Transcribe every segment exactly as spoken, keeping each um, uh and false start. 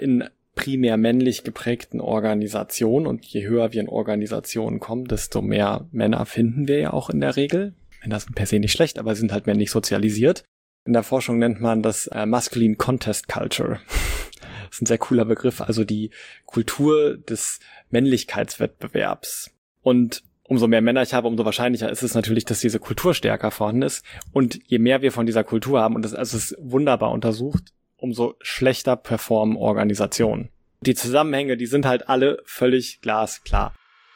in primär männlich geprägten Organisationen, und je höher wir in Organisationen kommen, desto mehr Männer finden wir ja auch in der Regel. Männer sind per se nicht schlecht, aber sie sind halt männlich sozialisiert. In der Forschung nennt man das äh, Masculine Contest Culture. Das ist ein sehr cooler Begriff, also die Kultur des Männlichkeitswettbewerbs. Und umso mehr Männer ich habe, umso wahrscheinlicher ist es natürlich, dass diese Kultur stärker vorhanden ist. Und je mehr wir von dieser Kultur haben, und das also es ist wunderbar untersucht, umso schlechter performen Organisationen. Die Zusammenhänge, die sind halt alle völlig glasklar.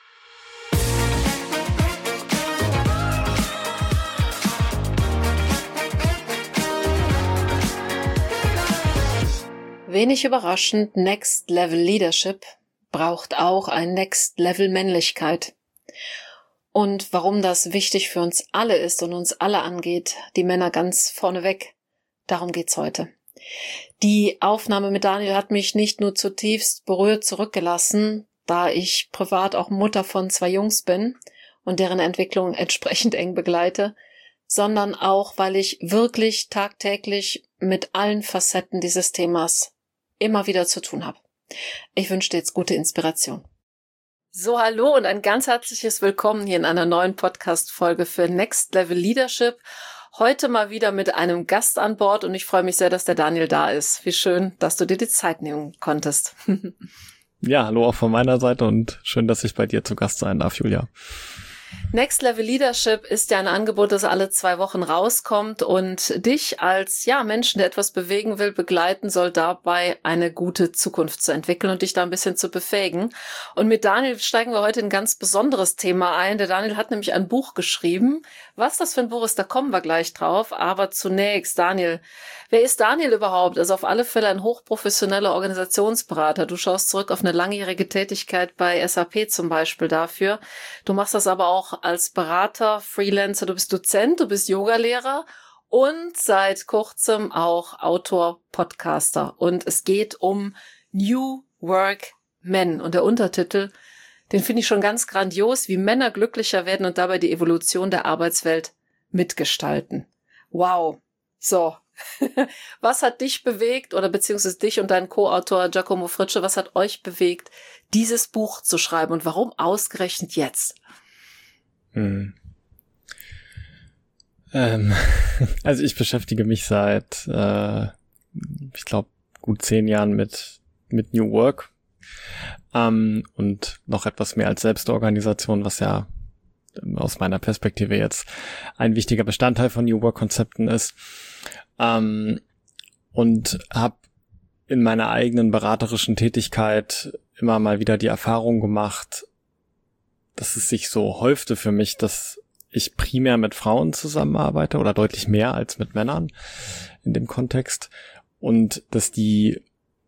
Wenig überraschend, Next Level Leadership braucht auch ein Next Level Männlichkeit. Und warum das wichtig für uns alle ist und uns alle angeht, die Männer ganz vorneweg, darum geht's heute. Die Aufnahme mit Daniel hat mich nicht nur zutiefst berührt zurückgelassen, da ich privat auch Mutter von zwei Jungs bin und deren Entwicklung entsprechend eng begleite, sondern auch, weil ich wirklich tagtäglich mit allen Facetten dieses Themas immer wieder zu tun habe. Ich wünsche dir jetzt gute Inspiration. So, hallo und ein ganz herzliches Willkommen hier in einer neuen Podcast-Folge für Next Level Leadership. Heute mal wieder mit einem Gast an Bord und ich freue mich sehr, dass der Daniel da ist. Wie schön, dass du dir die Zeit nehmen konntest. Ja, hallo auch von meiner Seite und schön, dass ich bei dir zu Gast sein darf, Julia. Next Level Leadership ist ja ein Angebot, das alle zwei Wochen rauskommt und dich als ja Menschen, der etwas bewegen will, begleiten soll, dabei eine gute Zukunft zu entwickeln und dich da ein bisschen zu befähigen. Und mit Daniel steigen wir heute in ein ganz besonderes Thema ein. Der Daniel hat nämlich ein Buch geschrieben. Was das für ein Buch ist, da kommen wir gleich drauf. Aber zunächst, Daniel, wer ist Daniel überhaupt? Also auf alle Fälle ein hochprofessioneller Organisationsberater. Du schaust zurück auf eine langjährige Tätigkeit bei S A P zum Beispiel dafür. Du machst das aber auch als Berater, Freelancer, du bist Dozent, du bist Yogalehrer und seit kurzem auch Autor, Podcaster. Und es geht um New Work Men. Und der Untertitel, den finde ich schon ganz grandios, wie Männer glücklicher werden und dabei die Evolution der Arbeitswelt mitgestalten. Wow. So. Was hat dich bewegt oder beziehungsweise dich und deinen Co-Autor Giacomo Fritsche, was hat euch bewegt, dieses Buch zu schreiben und warum ausgerechnet jetzt? Hm. Ähm, also ich beschäftige mich seit, äh, ich glaube, gut zehn Jahren mit mit New Work ähm, und noch etwas mehr als Selbstorganisation, was ja aus meiner Perspektive jetzt ein wichtiger Bestandteil von New Work-Konzepten ist. Ähm, und habe in meiner eigenen beraterischen Tätigkeit immer mal wieder die Erfahrung gemacht, dass es sich so häufte für mich, dass ich primär mit Frauen zusammenarbeite oder deutlich mehr als mit Männern in dem Kontext und dass die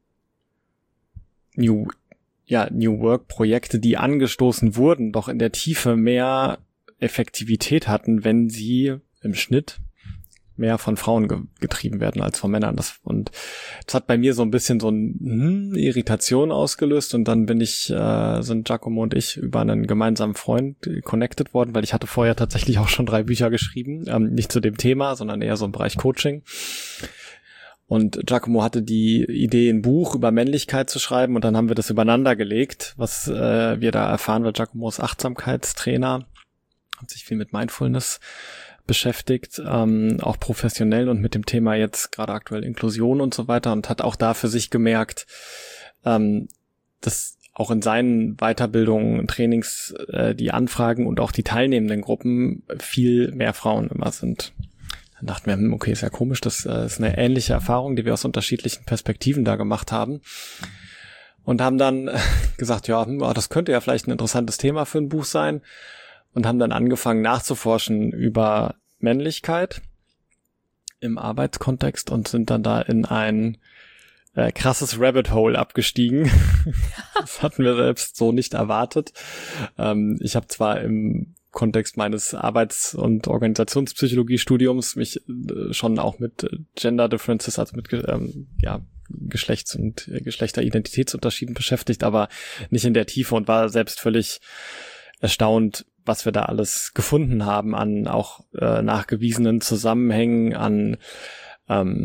New, ja, New Work Projekte, die angestoßen wurden, doch in der Tiefe mehr Effektivität hatten, wenn sie im Schnitt mehr von Frauen ge- getrieben werden als von Männern. Das, und das hat bei mir so ein bisschen so eine hm, Irritation ausgelöst und dann bin ich, äh, sind Giacomo und ich über einen gemeinsamen Freund connected worden, weil ich hatte vorher tatsächlich auch schon drei Bücher geschrieben, ähm, nicht zu dem Thema, sondern eher so im Bereich Coaching. Und Giacomo hatte die Idee, ein Buch über Männlichkeit zu schreiben und dann haben wir das übereinander gelegt, was äh, wir da erfahren, weil Giacomo ist Achtsamkeitstrainer, hat sich viel mit Mindfulness beschäftigt, ähm, auch professionell und mit dem Thema jetzt gerade aktuell Inklusion und so weiter und hat auch da für sich gemerkt, ähm, dass auch in seinen Weiterbildungen, Trainings, äh, die Anfragen und auch die teilnehmenden Gruppen viel mehr Frauen immer sind. Dann dachten wir, okay, ist ja komisch, das äh, ist eine ähnliche Erfahrung, die wir aus unterschiedlichen Perspektiven da gemacht haben. Und haben dann gesagt, ja, das könnte ja vielleicht ein interessantes Thema für ein Buch sein. Und haben dann angefangen nachzuforschen über Männlichkeit im Arbeitskontext und sind dann da in ein äh, krasses Rabbit Hole abgestiegen. Das hatten wir selbst so nicht erwartet. Ähm, ich habe zwar im Kontext meines Arbeits- und Organisationspsychologie-Studiums mich äh, schon auch mit Gender Differences, also mit ähm, ja Geschlechts- und äh, Geschlechteridentitätsunterschieden beschäftigt, aber nicht in der Tiefe und war selbst völlig erstaunt, was wir da alles gefunden haben an auch äh, nachgewiesenen Zusammenhängen, an ähm,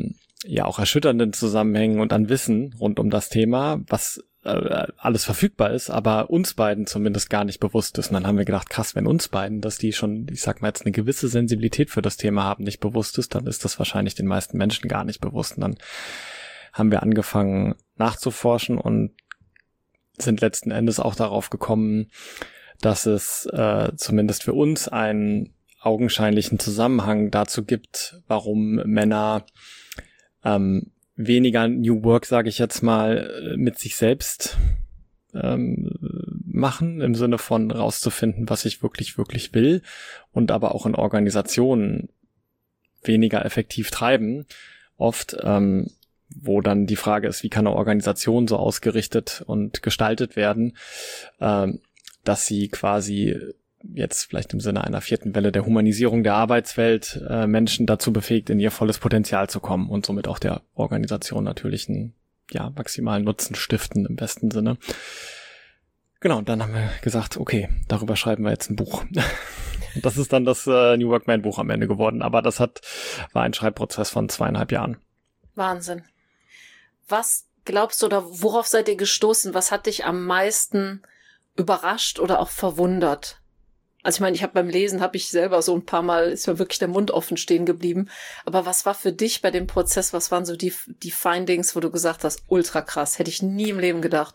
ja auch erschütternden Zusammenhängen und an Wissen rund um das Thema, was äh, alles verfügbar ist, aber uns beiden zumindest gar nicht bewusst ist. Und dann haben wir gedacht, krass, wenn uns beiden, dass die schon, ich sag mal jetzt, eine gewisse Sensibilität für das Thema haben, nicht bewusst ist, dann ist das wahrscheinlich den meisten Menschen gar nicht bewusst. Und dann haben wir angefangen nachzuforschen und sind letzten Endes auch darauf gekommen, dass es äh, zumindest für uns einen augenscheinlichen Zusammenhang dazu gibt, warum Männer ähm, weniger New Work, sage ich jetzt mal, mit sich selbst ähm, machen, im Sinne von rauszufinden, was ich wirklich, wirklich will, und aber auch in Organisationen weniger effektiv treiben. Oft, ähm, wo dann die Frage ist, wie kann eine Organisation so ausgerichtet und gestaltet werden, ähm, dass sie quasi jetzt vielleicht im Sinne einer vierten Welle der Humanisierung der Arbeitswelt äh, Menschen dazu befähigt, in ihr volles Potenzial zu kommen und somit auch der Organisation natürlich einen ja, maximalen Nutzen stiften im besten Sinne. Genau, und dann haben wir gesagt, okay, darüber schreiben wir jetzt ein Buch. Und das ist dann das äh, New Work Man Buch am Ende geworden, aber das hat war ein Schreibprozess von zweieinhalb Jahren. Wahnsinn. Was glaubst du oder worauf seid ihr gestoßen? Was hat dich am meisten überrascht oder auch verwundert? Also ich meine, ich habe beim Lesen, habe ich selber so ein paar Mal, ist mir wirklich der Mund offen stehen geblieben. Aber was war für dich bei dem Prozess, was waren so die, die Findings, wo du gesagt hast, ultra krass, hätte ich nie im Leben gedacht?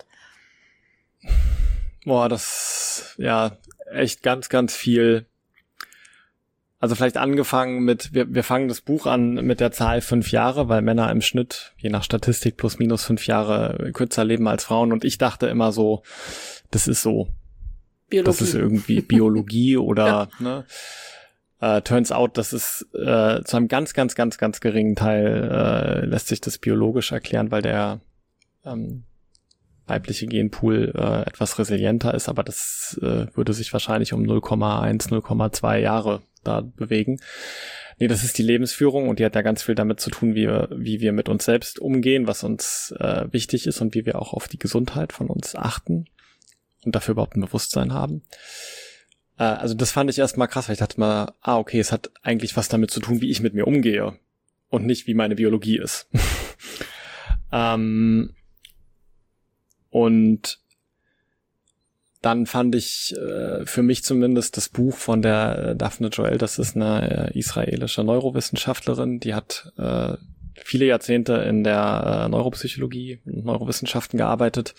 Boah, das, ja, echt ganz, ganz viel. Also vielleicht angefangen mit, wir, wir fangen das Buch an mit der Zahl fünf Jahre, weil Männer im Schnitt, je nach Statistik, plus minus fünf Jahre kürzer leben als Frauen. Und ich dachte immer so, das ist so. Biologie. Das ist irgendwie Biologie oder, ja. ne? Uh, turns out, das ist uh, zu einem ganz, ganz, ganz, ganz geringen Teil uh, lässt sich das biologisch erklären, weil der ähm, weibliche Genpool uh, etwas resilienter ist, aber das uh, würde sich wahrscheinlich um null Komma eins, null Komma zwei Jahre da bewegen. Nee, das ist die Lebensführung und die hat ja ganz viel damit zu tun, wie wir, wie wir mit uns selbst umgehen, was uns uh, wichtig ist und wie wir auch auf die Gesundheit von uns achten und dafür überhaupt ein Bewusstsein haben. Äh, also das fand ich erstmal krass, weil ich dachte mal, ah, okay, es hat eigentlich was damit zu tun, wie ich mit mir umgehe und nicht, wie meine Biologie ist. ähm, und dann fand ich äh, für mich zumindest das Buch von der äh, Daphne Joel, das ist eine äh, israelische Neurowissenschaftlerin, die hat äh, viele Jahrzehnte in der äh, Neuropsychologie und Neurowissenschaften gearbeitet.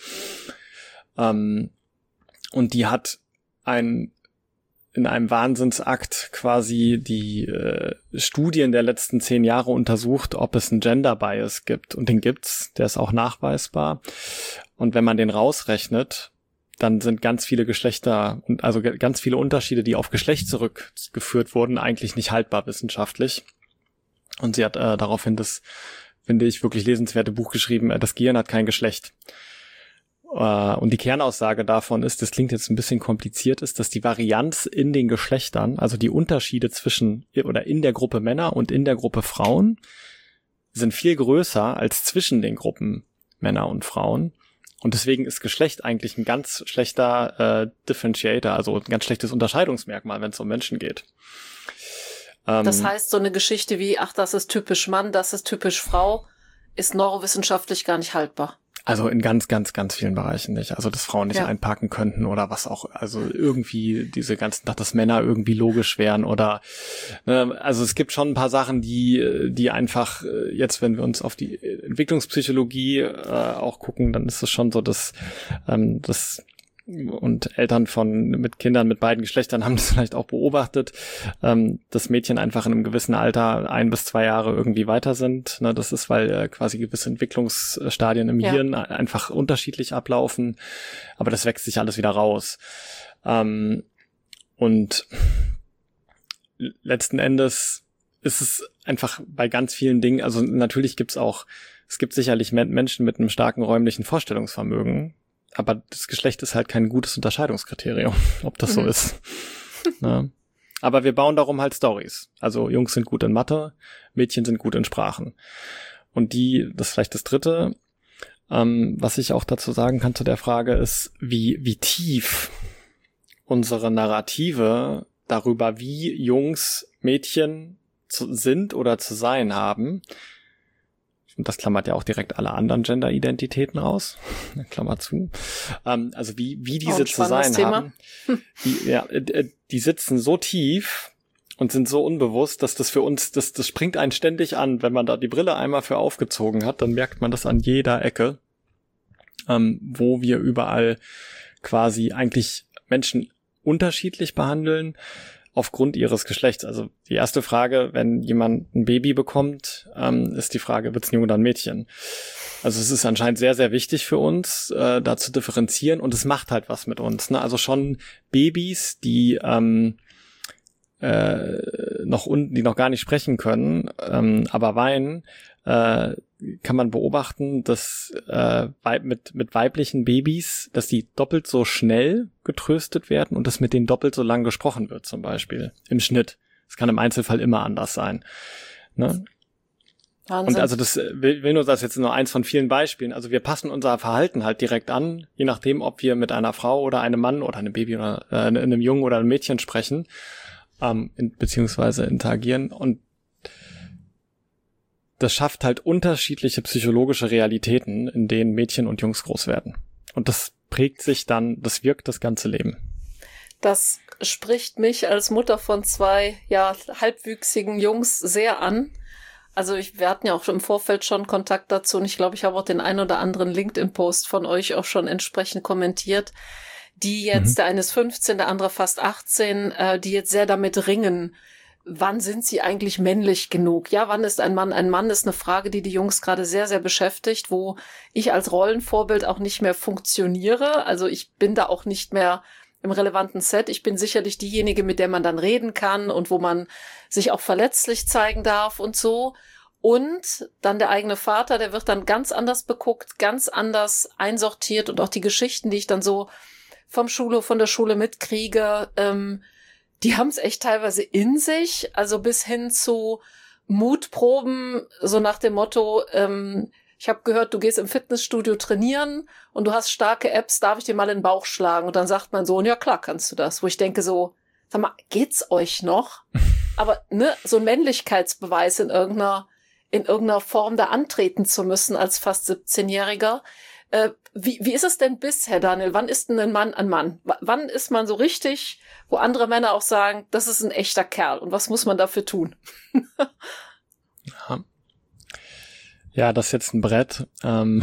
Ähm, Und die hat ein, in einem Wahnsinnsakt quasi die äh, Studien der letzten zehn Jahre untersucht, ob es einen Gender Bias gibt. Und den gibt's, der ist auch nachweisbar. Und wenn man den rausrechnet, dann sind ganz viele Geschlechter, also ganz viele Unterschiede, die auf Geschlecht zurückgeführt wurden, eigentlich nicht haltbar wissenschaftlich. Und sie hat äh, daraufhin das, finde ich, wirklich lesenswerte Buch geschrieben, äh, das Gehirn hat kein Geschlecht. Und die Kernaussage davon ist, das klingt jetzt ein bisschen kompliziert, ist, dass die Varianz in den Geschlechtern, also die Unterschiede zwischen oder in der Gruppe Männer und in der Gruppe Frauen, sind viel größer als zwischen den Gruppen Männer und Frauen. Und deswegen ist Geschlecht eigentlich ein ganz schlechter äh, Differentiator, also ein ganz schlechtes Unterscheidungsmerkmal, wenn es um Menschen geht. Ähm, das heißt, so eine Geschichte wie, ach, das ist typisch Mann, das ist typisch Frau, ist neurowissenschaftlich gar nicht haltbar. Also in ganz, ganz, ganz vielen Bereichen nicht. Also, dass Frauen nicht ja. einpacken könnten oder was auch, also irgendwie diese ganzen, dass Männer irgendwie logisch wären oder, ne, also es gibt schon ein paar Sachen, die, die einfach jetzt, wenn wir uns auf die Entwicklungspsychologie äh, auch gucken, dann ist es schon so, dass, ähm, das und Eltern von mit Kindern mit beiden Geschlechtern haben das vielleicht auch beobachtet, ähm, dass Mädchen einfach in einem gewissen Alter ein bis zwei Jahre irgendwie weiter sind. Ne, das ist, weil äh, quasi gewisse Entwicklungsstadien im ja. Hirn einfach unterschiedlich ablaufen. Aber das wächst sich alles wieder raus. Ähm, und letzten Endes ist es einfach bei ganz vielen Dingen, also natürlich gibt's auch, es gibt sicherlich Menschen mit einem starken räumlichen Vorstellungsvermögen, aber das Geschlecht ist halt kein gutes Unterscheidungskriterium, ob das mhm. so ist. Ja. Aber wir bauen darum halt Storys. Also Jungs sind gut in Mathe, Mädchen sind gut in Sprachen. Und die, das ist vielleicht das Dritte, ähm, was ich auch dazu sagen kann zu der Frage ist, wie, wie tief unsere Narrative darüber, wie Jungs Mädchen zu, sind oder zu sein haben, und das klammert ja auch direkt alle anderen Gender-Identitäten raus, Klammer zu, ähm, also wie, wie diese zu sein haben, die, ja, die sitzen so tief und sind so unbewusst, dass das für uns, das, das springt einen ständig an, wenn man da die Brille einmal für aufgezogen hat, dann merkt man das an jeder Ecke, ähm, wo wir überall quasi eigentlich Menschen unterschiedlich behandeln, aufgrund ihres Geschlechts. Also die erste Frage, wenn jemand ein Baby bekommt, ähm, ist die Frage, wird es ein Junge oder ein Mädchen? Also es ist anscheinend sehr, sehr wichtig für uns, äh, da zu differenzieren und es macht halt was mit uns. Ne? Also schon Babys, die ähm, äh, noch un- die noch gar nicht sprechen können, ähm, aber weinen, äh, kann man beobachten, dass äh, weib- mit mit weiblichen Babys, dass die doppelt so schnell getröstet werden und dass mit denen doppelt so lang gesprochen wird, zum Beispiel im Schnitt. Es kann im Einzelfall immer anders sein. Ne? Wahnsinn. Und also das will, will nur das jetzt nur eins von vielen Beispielen. Also wir passen unser Verhalten halt direkt an, je nachdem, ob wir mit einer Frau oder einem Mann oder einem Baby oder äh, einem Jungen oder einem Mädchen sprechen, ähm, in, beziehungsweise interagieren. Und das schafft halt unterschiedliche psychologische Realitäten, in denen Mädchen und Jungs groß werden. Und das prägt sich dann, das wirkt das ganze Leben. Das spricht mich als Mutter von zwei, ja, halbwüchsigen Jungs sehr an. Also ich, wir hatten ja auch im Vorfeld schon Kontakt dazu und ich glaube, ich habe auch den ein oder anderen LinkedIn-Post von euch auch schon entsprechend kommentiert, die jetzt, mhm. der eine ist fünfzehn, der andere fast achtzehn, äh, die jetzt sehr damit ringen, wann sind sie eigentlich männlich genug? Ja, wann ist ein Mann ein Mann, ist eine Frage, die die Jungs gerade sehr, sehr beschäftigt, wo ich als Rollenvorbild auch nicht mehr funktioniere. Also ich bin da auch nicht mehr im relevanten Set. Ich bin sicherlich diejenige, mit der man dann reden kann und wo man sich auch verletzlich zeigen darf und so. Und dann der eigene Vater, der wird dann ganz anders beguckt, ganz anders einsortiert und auch die Geschichten, die ich dann so vom Schule, von der Schule mitkriege, ähm, die haben es echt teilweise in sich, also bis hin zu Mutproben, so nach dem Motto, ähm, ich habe gehört, du gehst im Fitnessstudio trainieren und du hast starke Apps, darf ich dir mal in den Bauch schlagen? Und dann sagt mein Sohn, ja klar kannst du das. Wo ich denke so, sag mal, geht's euch noch? Aber ne, so ein Männlichkeitsbeweis in irgendeiner, in irgendeiner Form da antreten zu müssen als fast siebzehnjähriger. Äh, wie, wie ist es denn bisher, Daniel? Wann ist denn ein Mann ein Mann? W- wann ist man so richtig, wo andere Männer auch sagen, das ist ein echter Kerl? Und was muss man dafür tun? ja. ja, das ist jetzt ein Brett. Ähm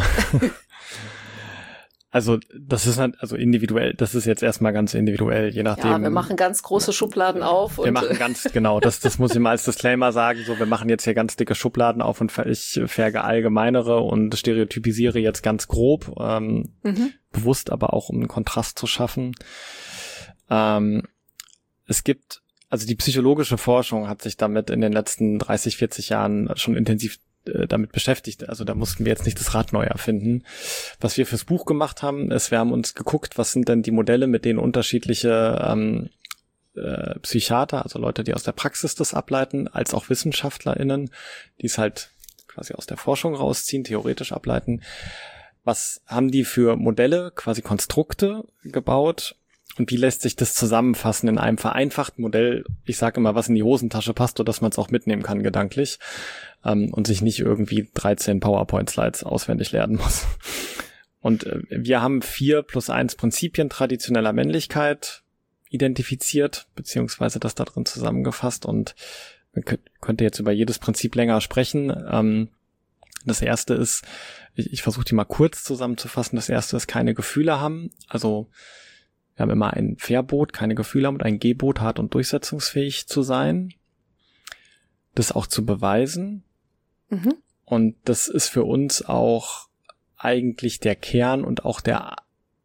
also das ist halt, also individuell, das ist jetzt erstmal ganz individuell, je nachdem. Ja, wir machen ganz große Schubladen auf. Wir und machen ganz, genau, das, das muss ich mal als Disclaimer sagen, so, wir machen jetzt hier ganz dicke Schubladen auf und ich verallgemeinere und stereotypisiere jetzt ganz grob, ähm, mhm. bewusst aber auch, um einen Kontrast zu schaffen. Ähm, es gibt, also die psychologische Forschung hat sich damit in den letzten dreißig, vierzig Jahren schon intensiv damit beschäftigt. Also da mussten wir jetzt nicht das Rad neu erfinden. Was wir fürs Buch gemacht haben, ist, wir haben uns geguckt, was sind denn die Modelle, mit denen unterschiedliche ähm, äh, Psychiater, also Leute, die aus der Praxis das ableiten, als auch WissenschaftlerInnen, die es halt quasi aus der Forschung rausziehen, theoretisch ableiten. Was haben die für Modelle, quasi Konstrukte gebaut? Und wie lässt sich das zusammenfassen in einem vereinfachten Modell? Ich sage immer, was in die Hosentasche passt, sodass man es auch mitnehmen kann gedanklich ähm, und sich nicht irgendwie dreizehn PowerPoint-Slides auswendig lernen muss. Und äh, wir haben vier plus eins Prinzipien traditioneller Männlichkeit identifiziert, beziehungsweise das da drin zusammengefasst. Und man könnt, könnte jetzt über jedes Prinzip länger sprechen. Ähm, das erste ist, ich, ich versuche die mal kurz zusammenzufassen. Das erste ist, keine Gefühle haben. Also wir haben immer ein Verbot, keine Gefühle haben und ein Gebot, hart und durchsetzungsfähig zu sein. Das auch zu beweisen. Mhm. Und das ist für uns auch eigentlich der Kern und auch der,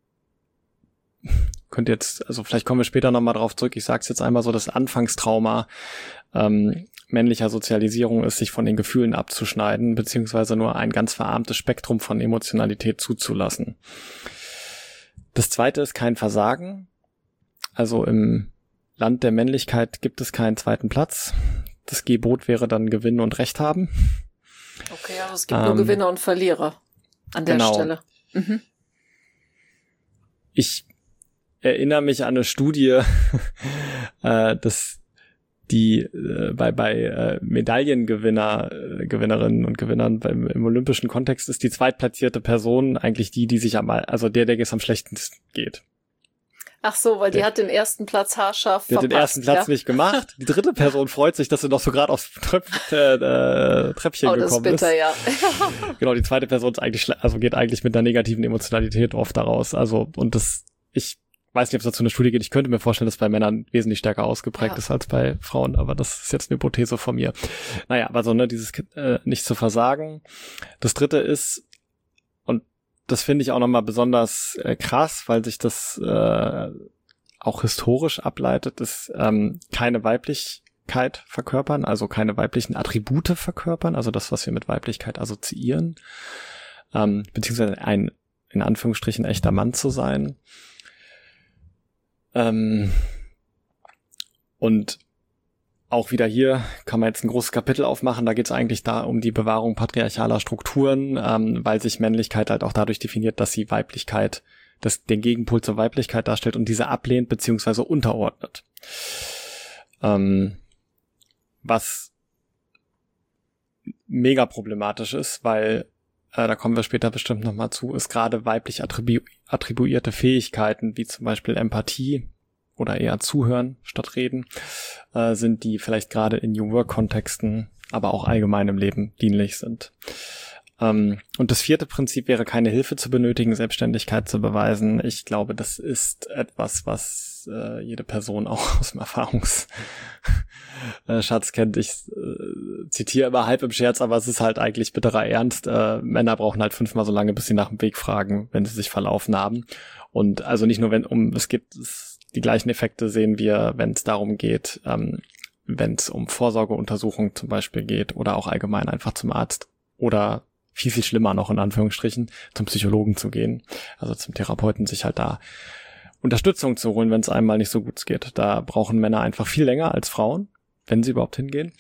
könnt jetzt, also vielleicht kommen wir später nochmal drauf zurück, ich sage es jetzt einmal so, das Anfangstrauma ähm, männlicher Sozialisierung ist, sich von den Gefühlen abzuschneiden, beziehungsweise nur ein ganz verarmtes Spektrum von Emotionalität zuzulassen. Das zweite ist kein Versagen. Also im Land der Männlichkeit gibt es keinen zweiten Platz. Das Gebot wäre dann Gewinnen und Recht haben. Okay, also es gibt ähm, nur Gewinner und Verlierer an der genau. Stelle. Mhm. Ich erinnere mich an eine Studie, äh, dass die äh, bei bei äh, Medaillengewinner äh, Gewinnerinnen und Gewinnern beim im olympischen Kontext ist die zweitplatzierte Person eigentlich die, die sich am also der, der es am schlechtesten geht. Ach so, weil die der, hat den ersten Platz haarscharf der verpasst. hat den ersten Platz ja? nicht gemacht. Die dritte Person freut sich, dass sie noch so gerade aufs Trepp, äh, Treppchen oh, gekommen das ist. Bitter, ist. Ja. Genau, die zweite Person ist eigentlich also geht eigentlich mit einer negativen Emotionalität oft daraus. Also und das ich weiß nicht, ob es dazu eine Studie geht. Ich könnte mir vorstellen, dass es bei Männern wesentlich stärker ausgeprägt ja. ist als bei Frauen, aber das ist jetzt eine Hypothese von mir. Naja, aber so, ne, dieses äh, nicht zu versagen. Das dritte ist, und das finde ich auch nochmal besonders äh, krass, weil sich das äh, auch historisch ableitet, ist ähm, keine Weiblichkeit verkörpern, also keine weiblichen Attribute verkörpern, also das, was wir mit Weiblichkeit assoziieren, ähm, beziehungsweise ein, in Anführungsstrichen, echter Mann zu sein. Ähm, und auch wieder hier kann man jetzt ein großes Kapitel aufmachen, da geht es eigentlich da um die Bewahrung patriarchaler Strukturen, ähm, weil sich Männlichkeit halt auch dadurch definiert, dass sie Weiblichkeit, das den Gegenpol zur Weiblichkeit darstellt und diese ablehnt beziehungsweise unterordnet. Ähm, was mega problematisch ist, weil äh, da kommen wir später bestimmt nochmal zu, ist gerade weiblich attribu- attribuierte Fähigkeiten, wie zum Beispiel Empathie oder eher Zuhören statt Reden, äh, sind, die vielleicht gerade in New Work-Kontexten, aber auch allgemein im Leben dienlich sind. Ähm, und das vierte Prinzip wäre, keine Hilfe zu benötigen, Selbstständigkeit zu beweisen. Ich glaube, das ist etwas, was äh, jede Person auch aus dem Erfahrungsschatz kennt. Ich äh, zitiere immer halb im Scherz, aber es ist halt eigentlich bitterer Ernst. Äh, Männer brauchen halt fünfmal so lange, bis sie nach dem Weg fragen, wenn sie sich verlaufen haben. Und also nicht nur, wenn um es gibt, es, die gleichen Effekte sehen wir, wenn es darum geht, ähm, wenn es um Vorsorgeuntersuchungen zum Beispiel geht oder auch allgemein einfach zum Arzt oder viel, viel schlimmer noch in Anführungsstrichen, zum Psychologen zu gehen, also zum Therapeuten, sich halt da Unterstützung zu holen, wenn es einem mal nicht so gut geht. Da brauchen Männer einfach viel länger als Frauen, wenn sie überhaupt hingehen.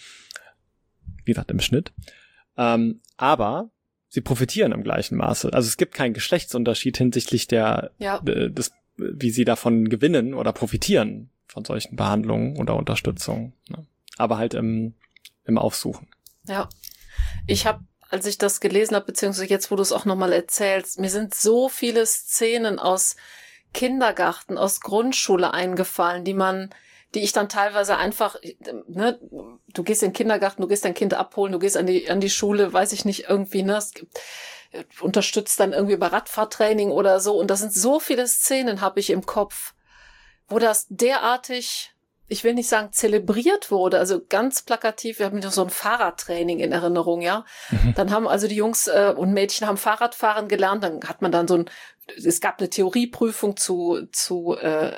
Wie gesagt, im Schnitt. Ähm, aber sie profitieren im gleichen Maße. Also es gibt keinen Geschlechtsunterschied hinsichtlich der, ja. äh, des, wie sie davon gewinnen oder profitieren von solchen Behandlungen oder Unterstützung. Ne? Aber halt im, im Aufsuchen. Ja, ich habe als ich das gelesen habe, beziehungsweise jetzt, wo du es auch nochmal erzählst, mir sind so viele Szenen aus Kindergarten, aus Grundschule eingefallen, die man, die ich dann teilweise einfach, ne, du gehst in den Kindergarten, du gehst dein Kind abholen, du gehst an die, an die Schule, weiß ich nicht, irgendwie, ne, es gibt, unterstützt dann irgendwie bei Radfahrtraining oder so. Und das sind so viele Szenen, habe ich im Kopf, wo das derartig, ich will nicht sagen zelebriert wurde, also ganz plakativ, wir haben noch so ein Fahrradtraining in Erinnerung, ja. Mhm. Dann haben also die Jungs äh, und Mädchen haben Fahrradfahren gelernt, dann hat man dann so ein, es gab eine Theorieprüfung zu zu äh,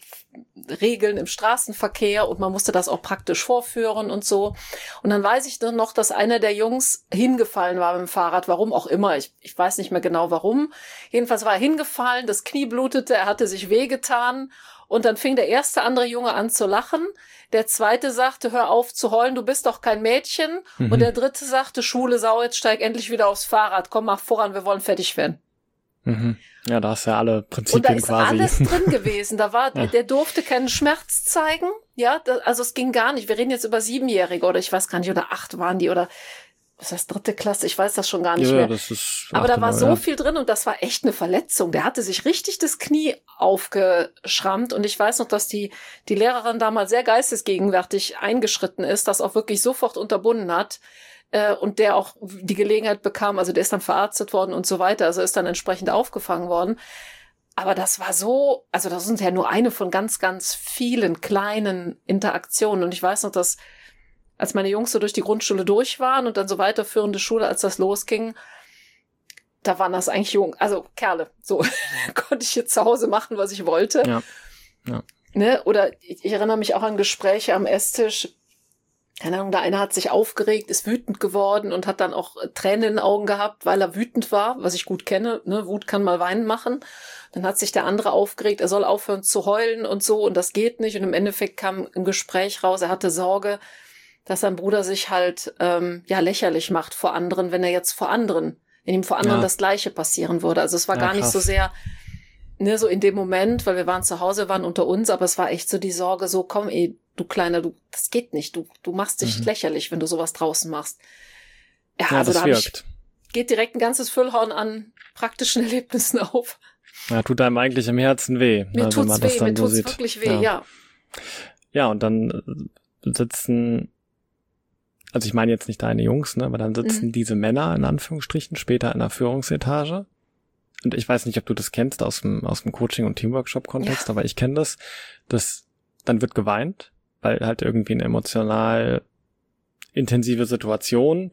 Regeln im Straßenverkehr und man musste das auch praktisch vorführen und so. Und dann weiß ich noch, dass einer der Jungs hingefallen war mit dem Fahrrad, warum auch immer, ich, ich weiß nicht mehr genau warum. Jedenfalls war er hingefallen, das Knie blutete, er hatte sich wehgetan. Und dann fing der erste andere Junge an zu lachen. Der zweite sagte, hör auf zu heulen, du bist doch kein Mädchen. Mhm. Und der dritte sagte, Schule, Sau, jetzt steig endlich wieder aufs Fahrrad. Komm, mach voran, wir wollen fertig werden. Mhm. Ja, da hast du ja alle Prinzipien quasi. Und da ist quasi. alles drin gewesen. Da war, ja. Der durfte keinen Schmerz zeigen. Ja, da, also es ging gar nicht. Wir reden jetzt über Siebenjährige oder ich weiß gar nicht, oder acht waren die oder was ist das, dritte Klasse? Ich weiß das schon gar nicht ja, mehr. Das ist aber da war so ja. viel drin und das war echt eine Verletzung. Der hatte sich richtig das Knie aufgeschrammt und ich weiß noch, dass die die Lehrerin damals sehr geistesgegenwärtig eingeschritten ist, das auch wirklich sofort unterbunden hat äh, und der auch die Gelegenheit bekam, also der ist dann verarztet worden und so weiter, also ist dann entsprechend aufgefangen worden. Aber das war so, also das sind ja nur eine von ganz, ganz vielen kleinen Interaktionen und ich weiß noch, dass als meine Jungs so durch die Grundschule durch waren und dann so weiterführende Schule, als das losging, da waren das eigentlich jung, also Kerle, so konnte ich jetzt zu Hause machen, was ich wollte. Ja. Ja. Ne? Oder ich, ich erinnere mich auch an Gespräche am Esstisch. Keine Ahnung, der eine hat sich aufgeregt, ist wütend geworden und hat dann auch Tränen in den Augen gehabt, weil er wütend war, was ich gut kenne. Ne? Wut kann mal weinen machen. Dann hat sich der andere aufgeregt, er soll aufhören zu heulen und so und das geht nicht. Und im Endeffekt kam ein Gespräch raus, er hatte Sorge, dass sein Bruder sich halt ähm, ja lächerlich macht vor anderen, wenn er jetzt vor anderen, wenn ihm vor anderen ja. das Gleiche passieren würde. Also es war ja, gar krass. Nicht so sehr ne, so in dem Moment, weil wir waren zu Hause, waren unter uns, aber es war echt so die Sorge, so komm, ey, du Kleiner, du, das geht nicht, du, du machst dich mhm. lächerlich, wenn du sowas draußen machst. Ja, ja also das da wirkt. Ich, geht direkt ein ganzes Füllhorn an praktischen Erlebnissen auf. Ja, tut einem eigentlich im Herzen weh. Mir ne, tut's wenn man weh, das dann mir so tut's sieht. wirklich weh, ja. ja. Ja, und dann sitzen, also ich meine jetzt nicht deine Jungs, ne, aber dann sitzen mhm. diese Männer in Anführungsstrichen später in der Führungsetage. Und ich weiß nicht, ob du das kennst aus dem, aus dem Coaching- und Teamworkshop-Kontext, ja. aber ich kenne das, dass dann wird geweint, weil halt irgendwie eine emotional intensive Situation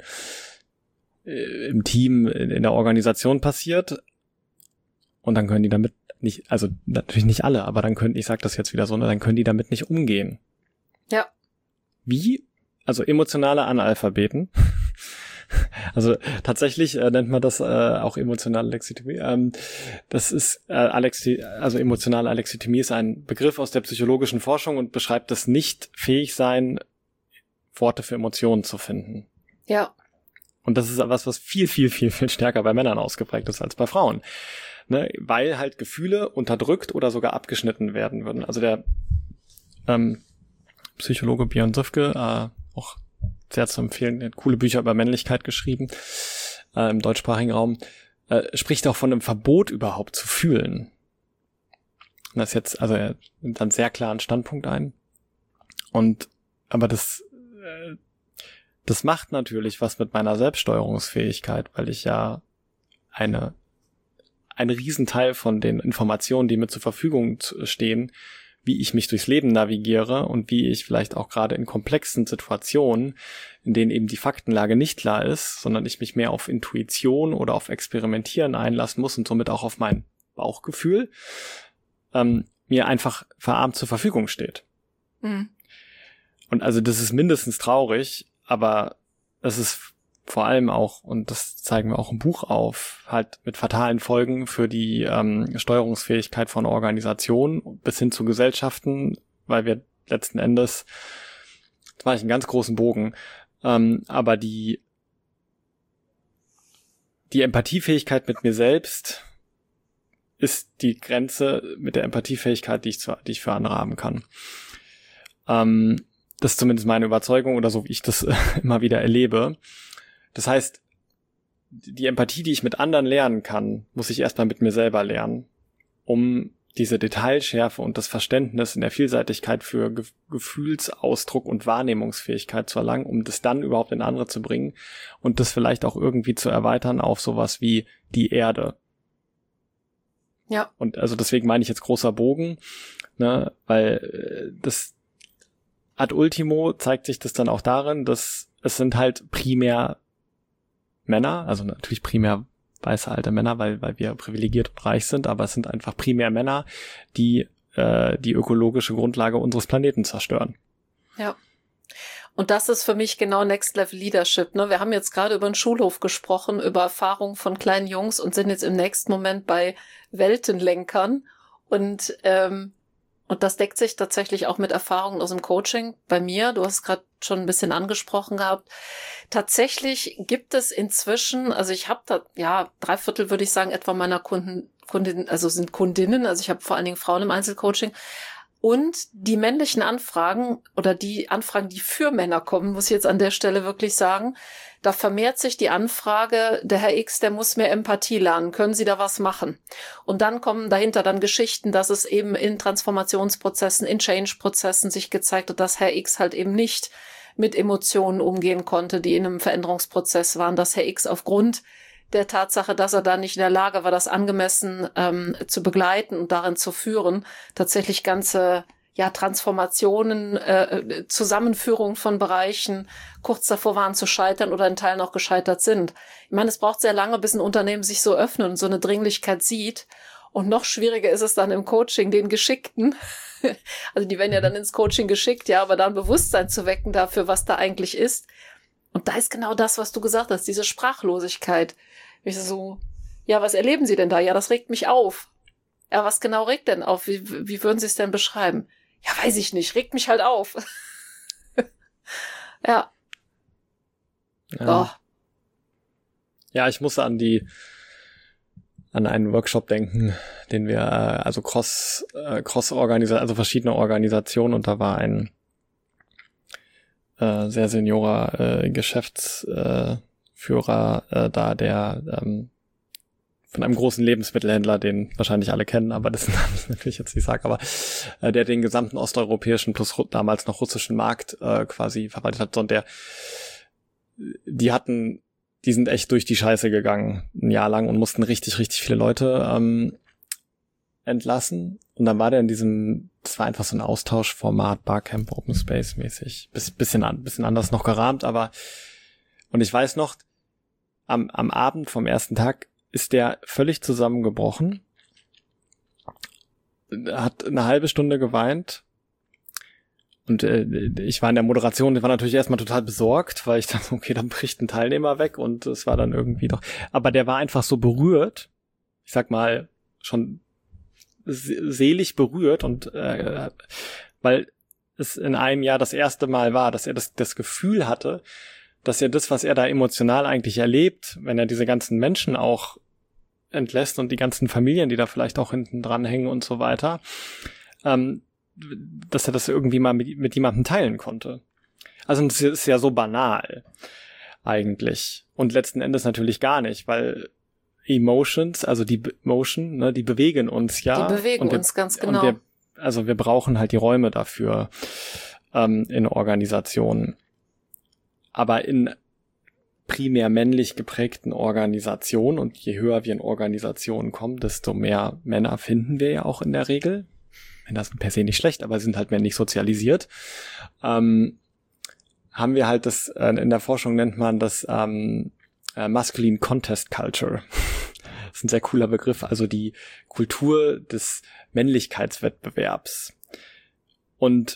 äh, im Team, in, in der Organisation passiert. Und dann können die damit nicht, also natürlich nicht alle, aber dann können, ich sag das jetzt wieder so, ne, dann können die damit nicht umgehen. Ja. Wie? Also emotionale Analphabeten. Also tatsächlich äh, nennt man das äh, auch emotionale Alexithymie. Ähm, das ist äh, Alexi- also emotionale Alexithymie ist ein Begriff aus der psychologischen Forschung und beschreibt das Nicht-Fähigsein, Worte für Emotionen zu finden. Ja. Und das ist was, was viel, viel, viel, viel stärker bei Männern ausgeprägt ist als bei Frauen. Ne? Weil halt Gefühle unterdrückt oder sogar abgeschnitten werden würden. Also der ähm, Psychologe Björn Süfke, äh, auch sehr zu empfehlen, er hat coole Bücher über Männlichkeit geschrieben, äh, im deutschsprachigen Raum, äh, spricht auch von einem Verbot überhaupt zu fühlen. Und das ist jetzt, also er nimmt dann sehr klar einen Standpunkt ein. Und, aber das, äh, das macht natürlich was mit meiner Selbststeuerungsfähigkeit, weil ich ja eine, ein Riesenteil von den Informationen, die mir zur Verfügung stehen, wie ich mich durchs Leben navigiere und wie ich vielleicht auch gerade in komplexen Situationen, in denen eben die Faktenlage nicht klar ist, sondern ich mich mehr auf Intuition oder auf Experimentieren einlassen muss und somit auch auf mein Bauchgefühl, ähm, mir einfach verarmt zur Verfügung steht. Mhm. Und also das ist mindestens traurig, aber es ist vor allem auch, und das zeigen wir auch im Buch auf, halt mit fatalen Folgen für die ähm, Steuerungsfähigkeit von Organisationen bis hin zu Gesellschaften, weil wir letzten Endes, das war ich einen ganz großen Bogen, ähm, aber die die Empathiefähigkeit mit mir selbst ist die Grenze mit der Empathiefähigkeit, die ich, zu, die ich für andere haben kann. Ähm, das ist zumindest meine Überzeugung oder so, wie ich das äh, immer wieder erlebe. Das heißt, die Empathie, die ich mit anderen lernen kann, muss ich erstmal mit mir selber lernen, um diese Detailschärfe und das Verständnis in der Vielseitigkeit für Ge- Gefühlsausdruck und Wahrnehmungsfähigkeit zu erlangen, um das dann überhaupt in andere zu bringen und das vielleicht auch irgendwie zu erweitern auf sowas wie die Erde. Ja. Und also deswegen meine ich jetzt großer Bogen, ne, weil das ad ultimo zeigt sich das dann auch darin, dass es sind halt primär Männer, also natürlich primär weiße alte Männer, weil weil wir privilegiert und reich sind, aber es sind einfach primär Männer, die äh, die ökologische Grundlage unseres Planeten zerstören. Ja. Und das ist für mich genau Next Level Leadership. Ne? Wir haben jetzt gerade über den Schulhof gesprochen, über Erfahrungen von kleinen Jungs und sind jetzt im nächsten Moment bei Weltenlenkern. Und ähm, und das deckt sich tatsächlich auch mit Erfahrungen aus dem Coaching bei mir. Du hast es gerade schon ein bisschen angesprochen gehabt. Tatsächlich gibt es inzwischen, also ich habe da, ja, drei Viertel würde ich sagen, etwa meiner Kunden, Kundinnen, also sind Kundinnen, also ich habe vor allen Dingen Frauen im Einzelcoaching. Und die männlichen Anfragen oder die Anfragen, die für Männer kommen, muss ich jetzt an der Stelle wirklich sagen, da vermehrt sich die Anfrage, der Herr X, der muss mehr Empathie lernen, können Sie da was machen? Und dann kommen dahinter dann Geschichten, dass es eben in Transformationsprozessen, in Change-Prozessen sich gezeigt hat, dass Herr X halt eben nicht mit Emotionen umgehen konnte, die in einem Veränderungsprozess waren, dass Herr X aufgrund der Tatsache, dass er da nicht in der Lage war, das angemessen ähm, zu begleiten und darin zu führen, tatsächlich ganze ja Transformationen, äh, Zusammenführung von Bereichen kurz davor waren zu scheitern oder in Teilen auch gescheitert sind. Ich meine, es braucht sehr lange, bis ein Unternehmen sich so öffnet und so eine Dringlichkeit sieht. Und noch schwieriger ist es dann im Coaching, den Geschickten, also die werden ja dann ins Coaching geschickt, ja, aber dann Bewusstsein zu wecken dafür, was da eigentlich ist. Und da ist genau das, was du gesagt hast, diese Sprachlosigkeit. Ich so, ja, was erleben Sie denn da? Ja, das regt mich auf. Ja, was genau regt denn auf? Wie, wie würden Sie es denn beschreiben? Ja, weiß ich nicht, regt mich halt auf. ja. Ja. Oh. Ja, ich musste an die an einen Workshop denken, den wir, äh, also Cross, äh, Cross-Organisation, also verschiedene Organisationen, und da war ein äh, sehr seniorer äh, Geschäftsführer äh, da, der ähm, von einem großen Lebensmittelhändler, den wahrscheinlich alle kennen, aber das ist natürlich jetzt nicht sage, aber äh, der den gesamten osteuropäischen plus damals noch russischen Markt äh, quasi verwaltet hat, und der, die hatten, die sind echt durch die Scheiße gegangen, ein Jahr lang, und mussten richtig, richtig viele Leute ähm, entlassen. Und dann war der in diesem, das war einfach so ein Austauschformat, Barcamp, Open Space mäßig, Biss, bisschen, an, bisschen anders noch gerahmt, aber, und ich weiß noch, am, am Abend vom ersten Tag ist der völlig zusammengebrochen, hat eine halbe Stunde geweint, und äh, ich war in der Moderation, ich war natürlich erstmal total besorgt, weil ich dachte, okay, dann bricht ein Teilnehmer weg, und es war dann irgendwie doch, aber der war einfach so berührt, ich sag mal, schon selig berührt, und äh, weil es in einem Jahr das erste Mal war, dass er das, das Gefühl hatte, dass er das, was er da emotional eigentlich erlebt, wenn er diese ganzen Menschen auch entlässt und die ganzen Familien, die da vielleicht auch hinten dran hängen und so weiter, ähm, dass er das irgendwie mal mit, mit jemandem teilen konnte. Also das ist ja so banal eigentlich, und letzten Endes natürlich gar nicht, weil Emotions, also die Emotion, ne, die bewegen uns ja. Die bewegen wir, uns ganz genau. Und wir, also wir brauchen halt die Räume dafür ähm, in Organisationen. Aber in primär männlich geprägten Organisationen, und je höher wir in Organisationen kommen, desto mehr Männer finden wir ja auch in der Regel. Männer sind per se nicht schlecht, aber sie sind halt männlich sozialisiert. Ähm, haben wir halt das, äh, in der Forschung nennt man das ähm, äh, Masculine Contest Culture. Das ist ein sehr cooler Begriff, also die Kultur des Männlichkeitswettbewerbs. Und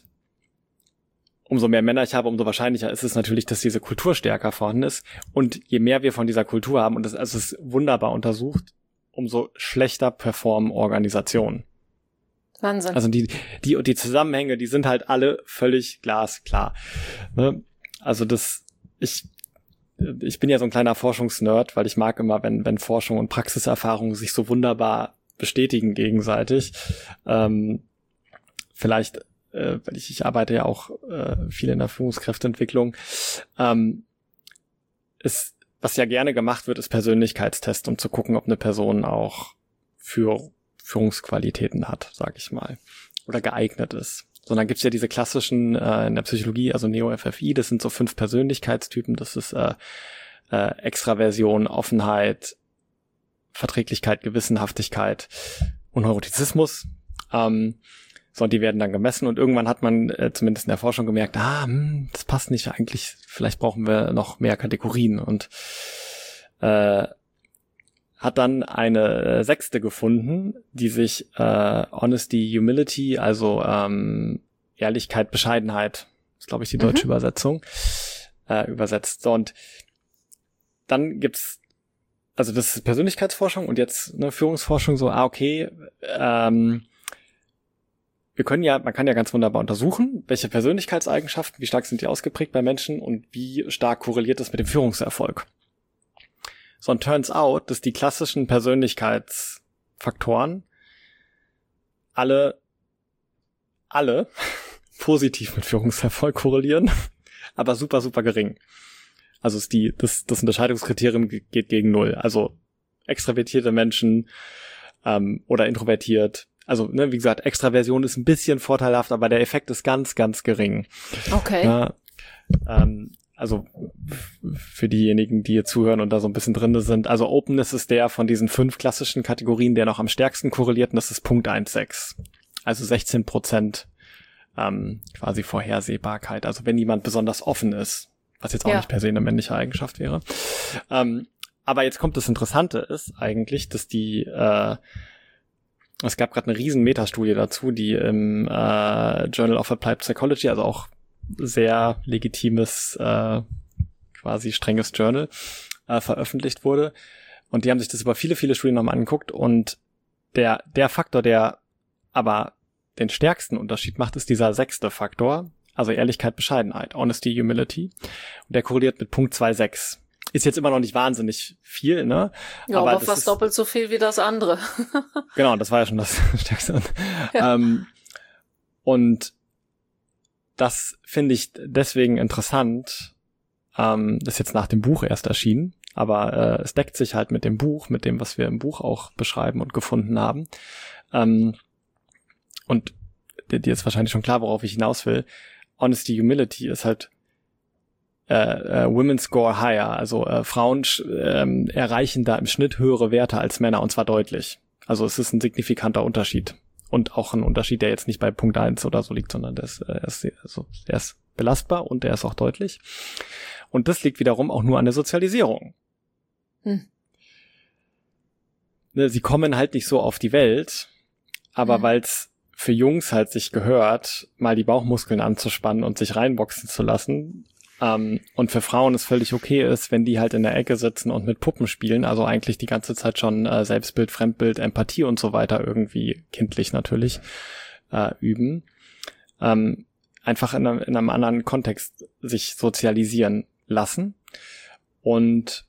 umso mehr Männer ich habe, umso wahrscheinlicher ist es natürlich, dass diese Kultur stärker vorhanden ist. Und je mehr wir von dieser Kultur haben, und das also es ist wunderbar untersucht, umso schlechter performen Organisationen. Wahnsinn. Also die, die, die Zusammenhänge, die sind halt alle völlig glasklar. Ne? Also das, ich, ich bin ja so ein kleiner Forschungsnerd, weil ich mag immer, wenn, wenn Forschung und Praxiserfahrung sich so wunderbar bestätigen gegenseitig. Ähm, vielleicht, äh, weil ich, ich arbeite ja auch äh, viel in der Führungskräfteentwicklung. Ähm, ist, was ja gerne gemacht wird, ist Persönlichkeitstest, um zu gucken, ob eine Person auch für Führungsqualitäten hat, sag ich mal, oder geeignet ist. Sondern gibt's ja diese klassischen äh, in der Psychologie, also Neo-F F I, das sind so fünf Persönlichkeitstypen, das ist äh, äh, Extraversion, Offenheit, Verträglichkeit, Gewissenhaftigkeit und Neurotizismus. Ähm, so, und die werden dann gemessen, und irgendwann hat man äh, zumindest in der Forschung gemerkt, ah, hm, das passt nicht eigentlich, vielleicht brauchen wir noch mehr Kategorien, und äh, hat dann eine äh, sechste gefunden, die sich äh, Honesty, Humility, also ähm, Ehrlichkeit, Bescheidenheit, ist glaube ich die deutsche mhm. Übersetzung, äh, übersetzt. So, und dann gibt's, also das ist Persönlichkeitsforschung, und jetzt eine Führungsforschung, so, ah, okay, ähm, wir können ja, man kann ja ganz wunderbar untersuchen, welche Persönlichkeitseigenschaften, wie stark sind die ausgeprägt bei Menschen und wie stark korreliert das mit dem Führungserfolg. So, und turns out, dass die klassischen Persönlichkeitsfaktoren alle, alle positiv mit Führungserfolg korrelieren, aber super, super gering. Also ist die, das, das Unterscheidungskriterium geht gegen null. Also extravertierte Menschen ähm, oder introvertiert. Also, ne, wie gesagt, Extraversion ist ein bisschen vorteilhaft, aber der Effekt ist ganz, ganz gering. Okay. Ja, ähm, also für diejenigen, die hier zuhören und da so ein bisschen drin sind. Also Openness ist der von diesen fünf klassischen Kategorien, der noch am stärksten korreliert, und das ist Punkt eins Komma sechs. Also sechzehn Prozent ähm, quasi Vorhersehbarkeit. Also wenn jemand besonders offen ist, was jetzt auch ja. nicht per se eine männliche Eigenschaft wäre. Ähm, aber jetzt kommt das Interessante ist eigentlich, dass die äh, es gab gerade eine riesen Metastudie dazu, die im äh, Journal of Applied Psychology, also auch sehr legitimes, äh, quasi strenges Journal, äh, veröffentlicht wurde. Und die haben sich das über viele, viele Studien nochmal angeguckt. Und der, der Faktor, der aber den stärksten Unterschied macht, ist dieser sechste Faktor, also Ehrlichkeit, Bescheidenheit, Honesty, Humility. Und der korreliert mit Punkt zwei Komma sechs. Ist jetzt immer noch nicht wahnsinnig viel, ne? Ja, aber, aber fast ist, doppelt so viel wie das andere. Genau, das war ja schon das Stärkste. Ja. Ähm, und das finde ich deswegen interessant. Ähm, das ist jetzt nach dem Buch erst erschienen, aber äh, es deckt sich halt mit dem Buch, mit dem, was wir im Buch auch beschreiben und gefunden haben. Ähm, und dir ist wahrscheinlich schon klar, worauf ich hinaus will. Honesty, Humility ist halt äh, äh, Women score higher, also äh, Frauen äh, erreichen da im Schnitt höhere Werte als Männer, und zwar deutlich. Also es ist ein signifikanter Unterschied. Und auch ein Unterschied, der jetzt nicht bei Punkt eins oder so liegt, sondern der ist, äh, ist, also, der ist belastbar und der ist auch deutlich. Und das liegt wiederum auch nur an der Sozialisierung. Hm. Ne, sie kommen halt nicht so auf die Welt, aber hm. weil es für Jungs halt sich gehört, mal die Bauchmuskeln anzuspannen und sich reinboxen zu lassen, ähm, und für Frauen es völlig okay ist, wenn die halt in der Ecke sitzen und mit Puppen spielen, also eigentlich die ganze Zeit schon äh, Selbstbild, Fremdbild, Empathie und so weiter irgendwie kindlich natürlich äh, üben, ähm, einfach in einem, in einem anderen Kontext sich sozialisieren lassen. Und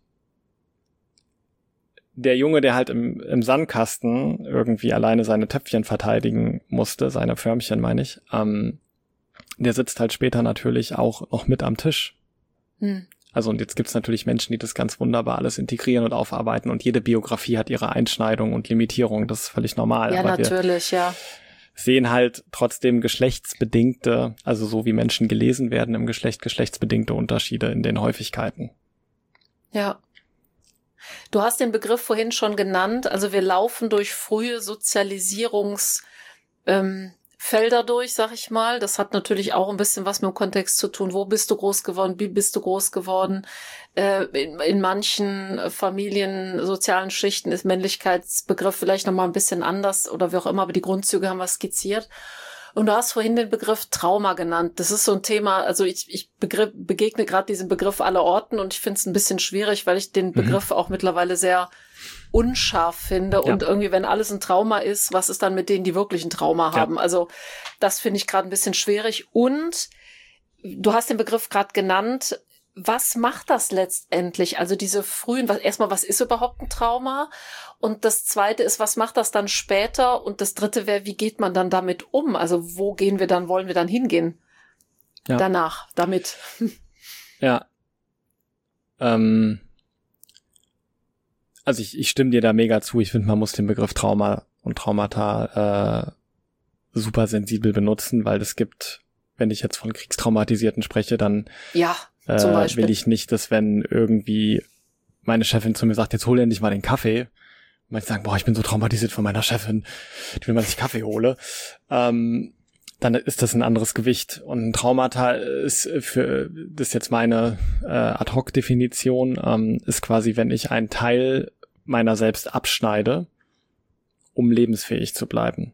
der Junge, der halt im, im Sandkasten irgendwie alleine seine Töpfchen verteidigen musste, seine Förmchen meine ich, ähm, der sitzt halt später natürlich auch noch mit am Tisch. Hm. Also und jetzt gibt's natürlich Menschen, die das ganz wunderbar alles integrieren und aufarbeiten, und jede Biografie hat ihre Einschneidung und Limitierung, das ist völlig normal. Ja, aber natürlich, ja. Sehen halt trotzdem geschlechtsbedingte, also so wie Menschen gelesen werden im Geschlecht, geschlechtsbedingte Unterschiede in den Häufigkeiten. Ja. Du hast den Begriff vorhin schon genannt, also wir laufen durch frühe Sozialisierungs ähm, Felder durch, sag ich mal. Das hat natürlich auch ein bisschen was mit dem Kontext zu tun. Wo bist du groß geworden? Wie bist du groß geworden? Äh, in, in manchen Familien, sozialen Schichten ist Männlichkeitsbegriff vielleicht nochmal ein bisschen anders oder wie auch immer, aber die Grundzüge haben wir skizziert. Und du hast vorhin den Begriff Trauma genannt. Das ist so ein Thema, also ich, ich begriff, begegne gerade diesem Begriff aller Orten, und ich finde es ein bisschen schwierig, weil ich den Begriff mhm. auch mittlerweile sehr unscharf finde. Und ja. irgendwie, wenn alles ein Trauma ist, was ist dann mit denen, die wirklich ein Trauma haben? Ja. Also das finde ich gerade ein bisschen schwierig. Und du hast den Begriff gerade genannt. Was macht das letztendlich? Also diese frühen, was, erstmal, was ist überhaupt ein Trauma? Und das zweite ist, was macht das dann später? Und das dritte wäre, wie geht man dann damit um? Also wo gehen wir dann, wollen wir dann hingehen? Ja. Danach, damit. Ja. Ähm. Also ich, ich stimme dir da mega zu. Ich finde, man muss den Begriff Trauma und Traumata äh, super sensibel benutzen, weil es gibt, wenn ich jetzt von Kriegstraumatisierten spreche, dann ja, zum äh, will ich nicht, dass wenn irgendwie meine Chefin zu mir sagt, jetzt hol endlich mal den Kaffee, und ich sagen, boah, ich bin so traumatisiert von meiner Chefin, die will mal, dass ich Kaffee hole, ähm, dann ist das ein anderes Gewicht. Und ein Traumata ist für, das ist jetzt meine äh, Ad-Hoc-Definition, ähm, ist quasi, wenn ich einen Teil meiner selbst abschneide, um lebensfähig zu bleiben.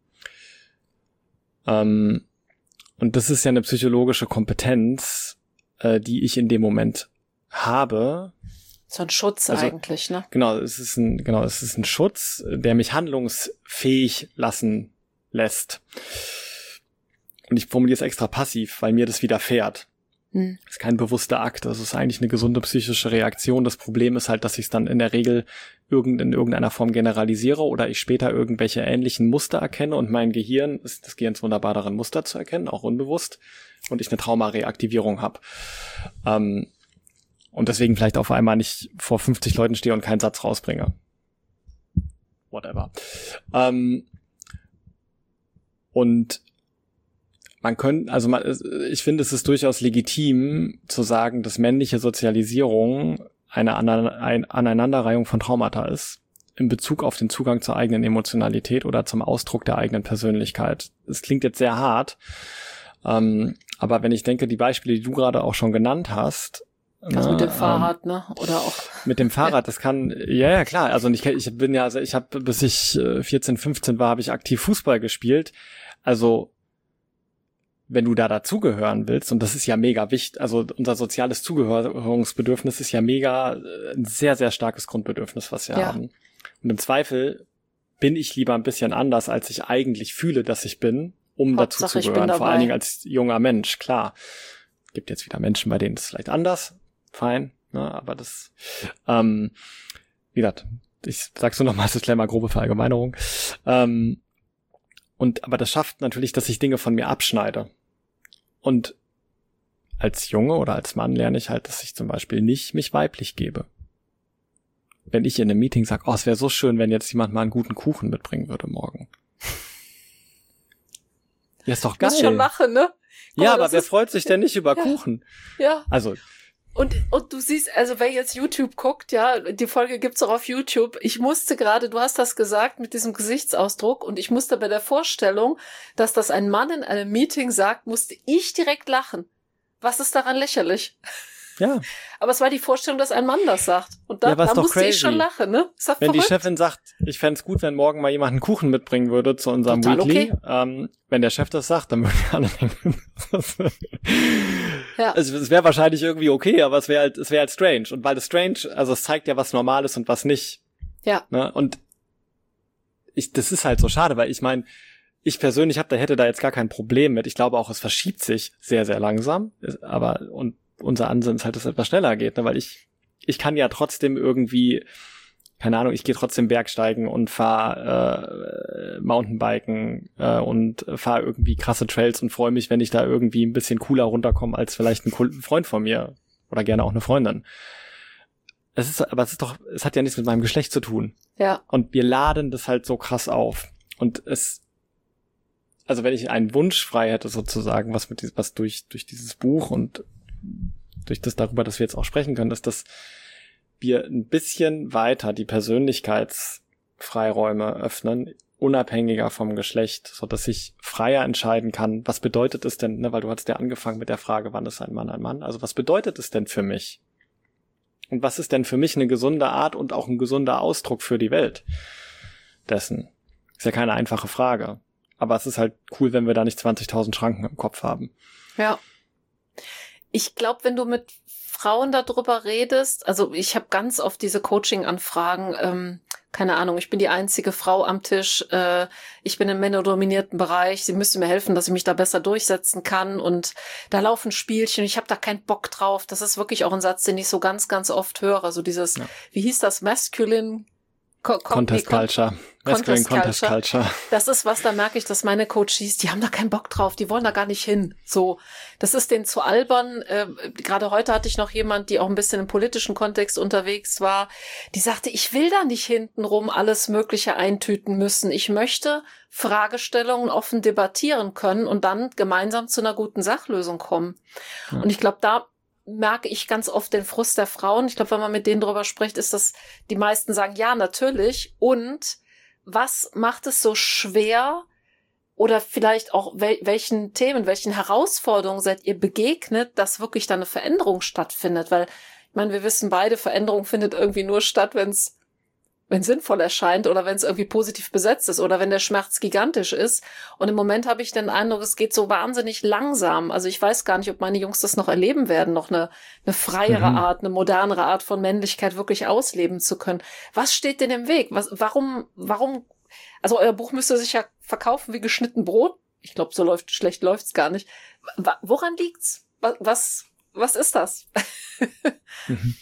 Ähm, und das ist ja eine psychologische Kompetenz, äh, die ich in dem Moment habe. So ein Schutz also, eigentlich, ne? Genau, es ist ein, genau, es ist ein Schutz, der mich handlungsfähig lassen lässt. Und ich formuliere es extra passiv, weil mir das widerfährt. Hm. Das ist kein bewusster Akt, das ist eigentlich eine gesunde psychische Reaktion. Das Problem ist halt, dass ich es dann in der Regel irgend, in irgendeiner Form generalisiere oder ich später irgendwelche ähnlichen Muster erkenne und mein Gehirn, ist das Gehirn ist wunderbar darin, Muster zu erkennen, auch unbewusst, und ich eine Traumareaktivierung habe. Ähm, und deswegen vielleicht auf einmal nicht vor fünfzig Leuten stehe und keinen Satz rausbringe. Whatever. Ähm, und Man könnte, also man, ich finde, es ist durchaus legitim zu sagen, dass männliche Sozialisierung eine Aneinanderreihung von Traumata ist, in Bezug auf den Zugang zur eigenen Emotionalität oder zum Ausdruck der eigenen Persönlichkeit. Es klingt jetzt sehr hart, ähm, aber wenn ich denke, die Beispiele, die du gerade auch schon genannt hast, also mit dem Fahrrad, ähm, ne? Oder auch mit dem Fahrrad, das kann, ja, ja, klar. Also ich, ich bin ja, also ich habe, bis ich vierzehn, fünfzehn war, habe ich aktiv Fußball gespielt. Also wenn du da dazugehören willst, und das ist ja mega wichtig, also unser soziales Zugehörungsbedürfnis ist ja mega ein sehr, sehr starkes Grundbedürfnis, was wir ja. haben. Und im Zweifel bin ich lieber ein bisschen anders, als ich eigentlich fühle, dass ich bin, um dazu zu gehören. Vor allen Dingen als junger Mensch, klar. Gibt jetzt wieder Menschen, bei denen ist es vielleicht anders. Fein, Ne? Aber das, ähm, wie gesagt, ich sag's nur nochmal, Disclaimer, grobe Verallgemeinerung. Ähm, und, aber das schafft natürlich, dass ich Dinge von mir abschneide. Und als Junge oder als Mann lerne ich halt, dass ich zum Beispiel nicht mich weiblich gebe. Wenn ich in einem Meeting sage, oh, es wäre so schön, wenn jetzt jemand mal einen guten Kuchen mitbringen würde morgen. Ja, ist doch geil. Muss schon lachen, ne? Guck ja, mal, aber wer ist... freut sich denn nicht über ja. Kuchen? Ja. Also. Und, und du siehst, also wer jetzt YouTube guckt, ja, die Folge gibt's auch auf YouTube. Ich musste gerade, du hast das gesagt mit diesem Gesichtsausdruck und ich musste bei der Vorstellung, dass das ein Mann in einem Meeting sagt, musste ich direkt lachen. Was ist daran lächerlich? Ja. Aber es war die Vorstellung, dass ein Mann das sagt. Und da, ja, da musste crazy. ich schon lachen, ne? Ist wenn verrückt? Die Chefin sagt, ich fände es gut, wenn morgen mal jemand einen Kuchen mitbringen würde zu unserem Total Weekly. Okay. Ähm, wenn der Chef das sagt, dann würden wir alle denken, ja. es, es wäre wahrscheinlich irgendwie okay, aber es wäre halt, es wäre halt strange. Und weil das strange, also es zeigt ja, was normal ist und was nicht. Ja. Ne? Und ich, das ist halt so schade, weil ich meine, ich persönlich hab, da hätte da jetzt gar kein Problem mit. Ich glaube auch, es verschiebt sich sehr, sehr langsam. Aber, und unser Ansinn ist halt, dass es etwas schneller geht, ne? Weil ich, ich kann ja trotzdem irgendwie, keine Ahnung, ich gehe trotzdem Bergsteigen und fahre äh, Mountainbiken äh, und fahre irgendwie krasse Trails und freue mich, wenn ich da irgendwie ein bisschen cooler runterkomme als vielleicht ein Freund von mir oder gerne auch eine Freundin. Es ist, aber es ist doch, es hat ja nichts mit meinem Geschlecht zu tun. Ja. Und wir laden das halt so krass auf. Und es, also wenn ich einen Wunsch frei hätte sozusagen, was mit was durch durch dieses Buch und durch das darüber, dass wir jetzt auch sprechen können, ist, dass wir ein bisschen weiter die Persönlichkeitsfreiräume öffnen, unabhängiger vom Geschlecht, so dass ich freier entscheiden kann, was bedeutet es denn, ne, weil du hast ja angefangen mit der Frage, wann ist ein Mann ein Mann, also was bedeutet es denn für mich? Und was ist denn für mich eine gesunde Art und auch ein gesunder Ausdruck für die Welt dessen? Ist ja keine einfache Frage. Aber es ist halt cool, wenn wir da nicht zwanzigtausend Schranken im Kopf haben. Ja. Ich glaube, wenn du mit Frauen darüber redest, also ich habe ganz oft diese Coaching-Anfragen, ähm, keine Ahnung, ich bin die einzige Frau am Tisch, äh, ich bin im männerdominierten Bereich, sie müssen mir helfen, dass ich mich da besser durchsetzen kann und da laufen Spielchen, ich habe da keinen Bock drauf. Das ist wirklich auch ein Satz, den ich so ganz, ganz oft höre, so dieses, ja. Wie hieß das, Masculine Co- Contest Culture. Contest, Contest Culture. Culture. Das ist was, da merke ich, dass meine Coaches, die haben da keinen Bock drauf, die wollen da gar nicht hin. So, das ist denen zu albern. Äh, gerade heute hatte ich noch jemand, die auch ein bisschen im politischen Kontext unterwegs war, die sagte, ich will da nicht hintenrum alles Mögliche eintüten müssen. Ich möchte Fragestellungen offen debattieren können und dann gemeinsam zu einer guten Sachlösung kommen. Ja. Und ich glaube, da merke ich ganz oft den Frust der Frauen. Ich glaube, wenn man mit denen drüber spricht, ist das, die meisten sagen, ja, natürlich. Und was macht es so schwer oder vielleicht auch wel- welchen Themen, welchen Herausforderungen seid ihr begegnet, dass wirklich da eine Veränderung stattfindet? Weil, ich meine, wir wissen beide, Veränderung findet irgendwie nur statt, wenn es wenn es sinnvoll erscheint oder wenn es irgendwie positiv besetzt ist oder wenn der Schmerz gigantisch ist. Und im Moment habe ich den Eindruck, es geht so wahnsinnig langsam. Also ich weiß gar nicht, ob meine Jungs das noch erleben werden, noch eine, eine freiere mhm. Art, eine modernere Art von Männlichkeit wirklich ausleben zu können. Was steht denn im Weg? Was, warum, warum, also euer Buch müsste sich ja verkaufen wie geschnitten Brot. Ich glaube, so läuft, schlecht läuft's gar nicht. Woran liegt's? Was, was, was ist das? mhm.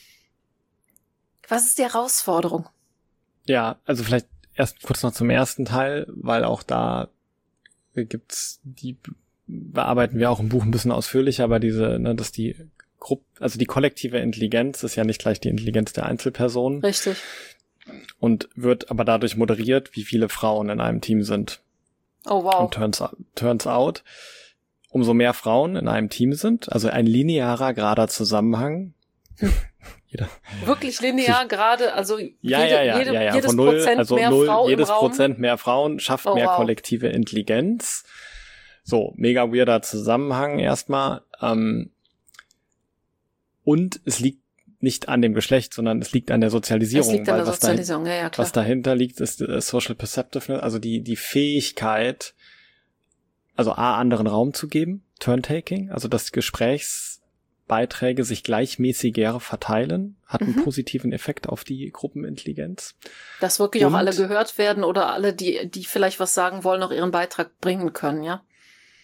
Was ist die Herausforderung? Ja, also vielleicht erst kurz noch zum ersten Teil, weil auch da gibt's die, bearbeiten wir auch im Buch ein bisschen ausführlicher, aber diese, ne, dass die Gruppe, also die kollektive Intelligenz ist ja nicht gleich die Intelligenz der Einzelpersonen. Richtig. Und wird aber dadurch moderiert, wie viele Frauen in einem Team sind. Oh wow. Und turns, turns out, umso mehr Frauen in einem Team sind, also ein linearer, gerader Zusammenhang, Jeder. Wirklich linear gerade, also ja, jede, ja, ja, jede, ja, ja. jedes Von null, Prozent also mehr null, Frau jedes im Raum. Prozent mehr Frauen schafft oh, mehr wow. kollektive Intelligenz. So, mega weirder Zusammenhang erstmal. Ähm, und es liegt nicht an dem Geschlecht, sondern es liegt an der Sozialisierung. Es liegt an weil der was Sozialisierung, dahin, ja, ja, klar. Was dahinter liegt, ist äh, Social Perceptiveness, also die, die Fähigkeit, also A, anderen Raum zu geben, Turn-Taking, also das Gesprächsbeiträge sich gleichmäßiger verteilen, hat einen mhm. positiven Effekt auf die Gruppenintelligenz. Dass wirklich und, auch alle gehört werden oder alle, die, die vielleicht was sagen wollen, auch ihren Beitrag bringen können, ja?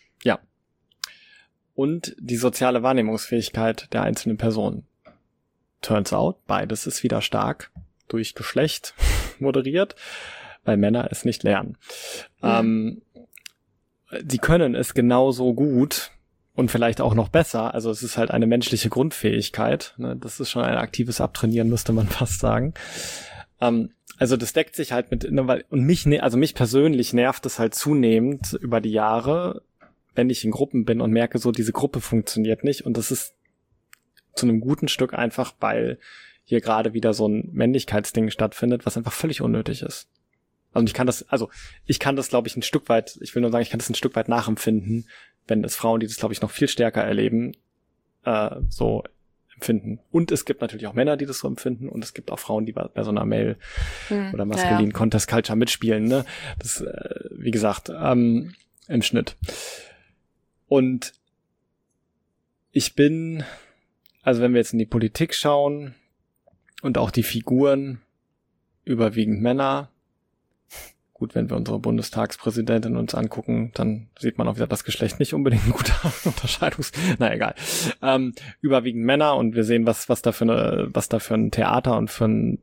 Ja. Und die soziale Wahrnehmungsfähigkeit der einzelnen Personen. turns out, beides ist wieder stark durch Geschlecht moderiert, weil Männer es nicht lernen. Mhm. Ähm, sie können es genauso gut und vielleicht auch noch besser. Also es ist halt eine menschliche Grundfähigkeit. Ne? Das ist schon ein aktives Abtrainieren, müsste man fast sagen. Ähm, also das deckt sich halt mit, ne, weil, und mich, also mich persönlich nervt es halt zunehmend über die Jahre, wenn ich in Gruppen bin und merke, so diese Gruppe funktioniert nicht. Und das ist zu einem guten Stück einfach, weil hier gerade wieder so ein Männlichkeitsding stattfindet, was einfach völlig unnötig ist. Also ich kann das, also ich kann das, glaube ich, ein Stück weit, ich will nur sagen, ich kann das ein Stück weit nachempfinden, wenn es Frauen, die das, glaube ich, noch viel stärker erleben, äh, so empfinden. Und es gibt natürlich auch Männer, die das so empfinden, und es gibt auch Frauen, die bei, bei so einer Male- hm, oder maskulinen ja. Contest Culture mitspielen, ne? Das, äh, wie gesagt, ähm, im Schnitt. Und ich bin, also wenn wir jetzt in die Politik schauen und auch die Figuren, überwiegend Männer. Gut, wenn wir unsere Bundestagspräsidentin uns angucken, dann sieht man auch wieder das Geschlecht nicht unbedingt ein guter Unterscheidungs... Na egal. Ähm, überwiegend Männer, und wir sehen, was was da für eine, was da für ein Theater und für ein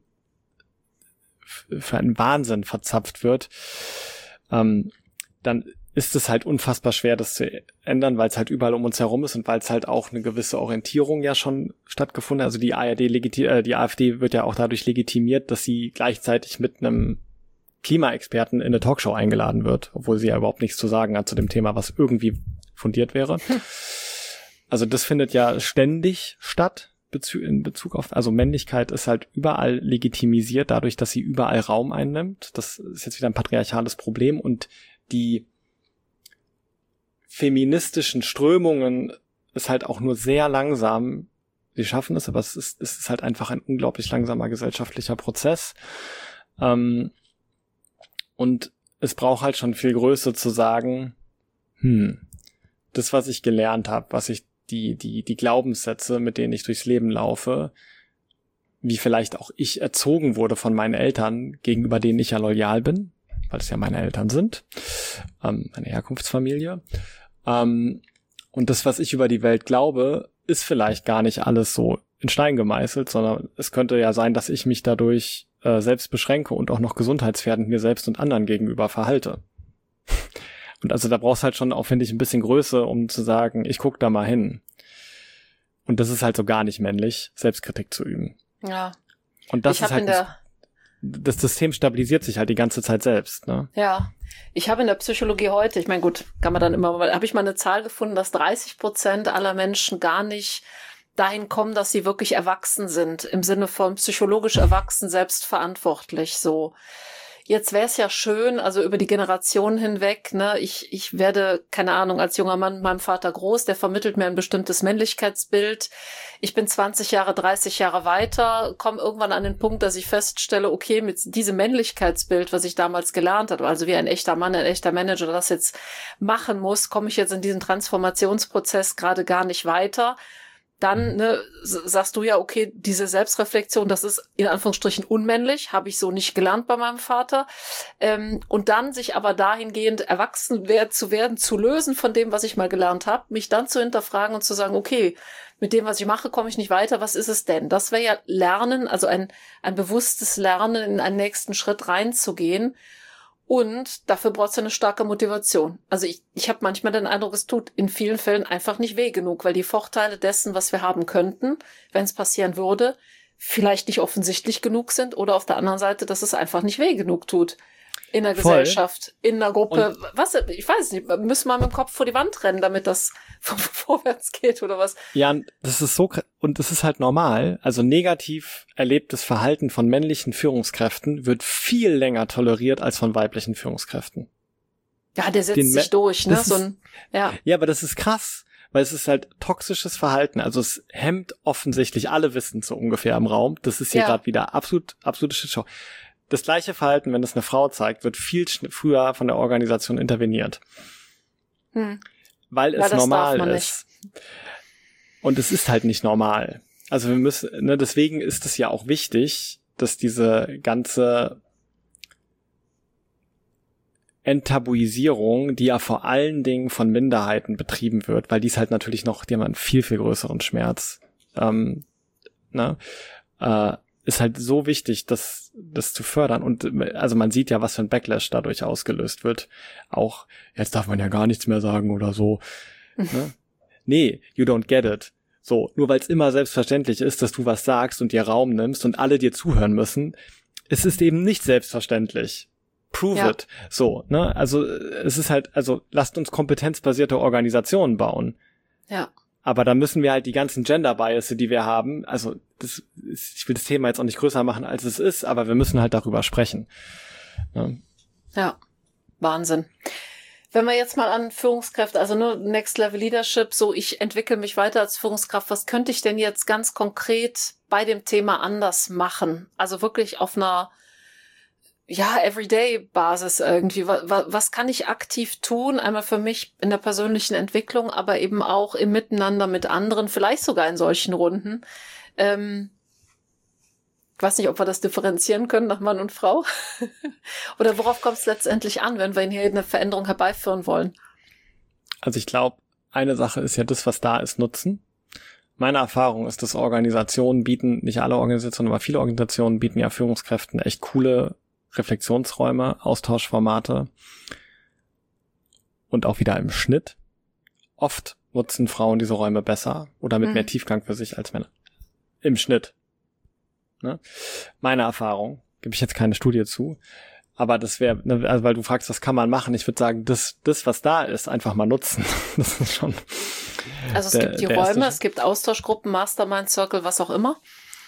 für einen Wahnsinn verzapft wird. Ähm, dann ist es halt unfassbar schwer, das zu ändern, weil es halt überall um uns herum ist und weil es halt auch eine gewisse Orientierung ja schon stattgefunden hat. Also die A R D legiti- äh, die AfD wird ja auch dadurch legitimiert, dass sie gleichzeitig mit einem Klimaexperten in eine Talkshow eingeladen wird, obwohl sie ja überhaupt nichts zu sagen hat zu dem Thema, was irgendwie fundiert wäre. Hm. Also das findet ja ständig statt bezü- in Bezug auf, also Männlichkeit ist halt überall legitimisiert, dadurch, dass sie überall Raum einnimmt. Das ist jetzt wieder ein patriarchales Problem, und die feministischen Strömungen ist halt auch nur sehr langsam, sie schaffen es, aber es ist, es ist halt einfach ein unglaublich langsamer gesellschaftlicher Prozess. Ähm, Und es braucht halt schon viel Größe zu sagen, hm, das, was ich gelernt habe, was ich, die, die, die Glaubenssätze, mit denen ich durchs Leben laufe, wie vielleicht auch ich erzogen wurde von meinen Eltern, gegenüber denen ich ja loyal bin, weil es ja meine Eltern sind, ähm, meine Herkunftsfamilie. Ähm, und das, was ich über die Welt glaube, ist vielleicht gar nicht alles so in Stein gemeißelt, sondern es könnte ja sein, dass ich mich dadurch äh, selbst beschränke und auch noch gesundheitsgefährdend mir selbst und anderen gegenüber verhalte. Und also da brauchst halt schon auch, finde ich, ein bisschen Größe, um zu sagen, ich guck da mal hin. Und das ist halt so gar nicht männlich, Selbstkritik zu üben. Ja. Und das ich ist halt, der, das System stabilisiert sich halt die ganze Zeit selbst, ne? Ja. Ich habe in der Psychologie heute, ich meine, gut, kann man dann immer, habe ich mal eine Zahl gefunden, dass dreißig Prozent aller Menschen gar nicht dahin kommen, dass sie wirklich erwachsen sind, im Sinne von psychologisch erwachsen, selbstverantwortlich, so. Jetzt wäre es ja schön, also über die Generationen hinweg, ne, ich ich werde, keine Ahnung, als junger Mann mit meinem Vater groß, der vermittelt mir ein bestimmtes Männlichkeitsbild. Ich bin zwanzig Jahre, dreißig Jahre weiter, komme irgendwann an den Punkt, dass ich feststelle, okay, mit diesem Männlichkeitsbild, was ich damals gelernt habe, also wie ein echter Mann, ein echter Manager das jetzt machen muss, komme ich jetzt in diesen Transformationsprozess gerade gar nicht weiter. Dann ne, sagst du ja, okay, diese Selbstreflexion, das ist in Anführungsstrichen unmännlich, habe ich so nicht gelernt bei meinem Vater. Ähm, und dann sich aber dahingehend erwachsen wer- zu werden, zu lösen von dem, was ich mal gelernt habe, mich dann zu hinterfragen und zu sagen, okay, mit dem, was ich mache, komme ich nicht weiter, was ist es denn? Das wäre ja Lernen, also ein ein bewusstes Lernen, in einen nächsten Schritt reinzugehen. Und dafür brauchst du eine starke Motivation. Also ich, ich habe manchmal den Eindruck, es tut in vielen Fällen einfach nicht weh genug, weil die Vorteile dessen, was wir haben könnten, wenn es passieren würde, vielleicht nicht offensichtlich genug sind, oder auf der anderen Seite, dass es einfach nicht weh genug tut. In der Voll. Gesellschaft, in der Gruppe, Und was, ich weiß nicht, müssen wir mit dem Kopf vor die Wand rennen, damit das vorwärts geht oder was? Ja, das ist so, und das ist halt normal. Also negativ erlebtes Verhalten von männlichen Führungskräften wird viel länger toleriert als von weiblichen Führungskräften. Ja, der setzt Den sich Me- durch, ne? das So ist- ein, ja. Ja, aber das ist krass, weil es ist halt toxisches Verhalten. Also es hemmt offensichtlich, alle wissen so ungefähr im Raum. Das ist hier Ja. gerade wieder absolut, absolute Shitshow. Das gleiche Verhalten, wenn es eine Frau zeigt, wird viel schn- früher von der Organisation interveniert. Hm. Weil Ja, es das normal darf man ist. Und es ist halt nicht normal. Also wir müssen, ne, deswegen ist es ja auch wichtig, dass diese ganze Enttabuisierung, die ja vor allen Dingen von Minderheiten betrieben wird, weil die ist halt natürlich noch, die haben einen viel, viel größeren Schmerz. Ähm, ne, äh, ist halt so wichtig, das, das zu fördern. Und also man sieht ja, was für ein Backlash dadurch ausgelöst wird. Auch, jetzt darf man ja gar nichts mehr sagen oder so. Ne? Nee, you don't get it. So, nur weil es immer selbstverständlich ist, dass du was sagst und dir Raum nimmst und alle dir zuhören müssen, es ist eben nicht selbstverständlich. Prove ja. it. So, ne? Also es ist halt, also lasst uns kompetenzbasierte Organisationen bauen. Ja. Aber da müssen wir halt die ganzen Gender-Bias, die wir haben, also das ist, ich will das Thema jetzt auch nicht größer machen, als es ist, aber wir müssen halt darüber sprechen. Ja, ja. Wahnsinn. Wenn wir jetzt mal an Führungskräfte, also nur Next Level Leadership, so ich entwickle mich weiter als Führungskraft, was könnte ich denn jetzt ganz konkret bei dem Thema anders machen? Also wirklich auf einer ja, Everyday-Basis irgendwie. Was, was kann ich aktiv tun? Einmal für mich in der persönlichen Entwicklung, aber eben auch im Miteinander mit anderen, vielleicht sogar in solchen Runden. Ähm, ich weiß nicht, ob wir das differenzieren können nach Mann und Frau. Oder worauf kommt es letztendlich an, wenn wir hier eine Veränderung herbeiführen wollen? Also ich glaube, eine Sache ist ja das, was da ist, nutzen. Meine Erfahrung ist, dass Organisationen bieten, nicht alle Organisationen, aber viele Organisationen bieten ja Führungskräften echt coole Reflexionsräume, Austauschformate und auch wieder im Schnitt. Oft nutzen Frauen diese Räume besser oder mit mhm. mehr Tiefgang für sich als Männer. Im Schnitt. Ne? Meine Erfahrung, gebe ich jetzt keine Studie zu, aber das wäre, ne, also weil du fragst, was kann man machen? Ich würde sagen, das, das, was da ist, einfach mal nutzen. Das ist schon. Also es der, gibt die Räume, es gibt Austauschgruppen, Mastermind Circle, was auch immer.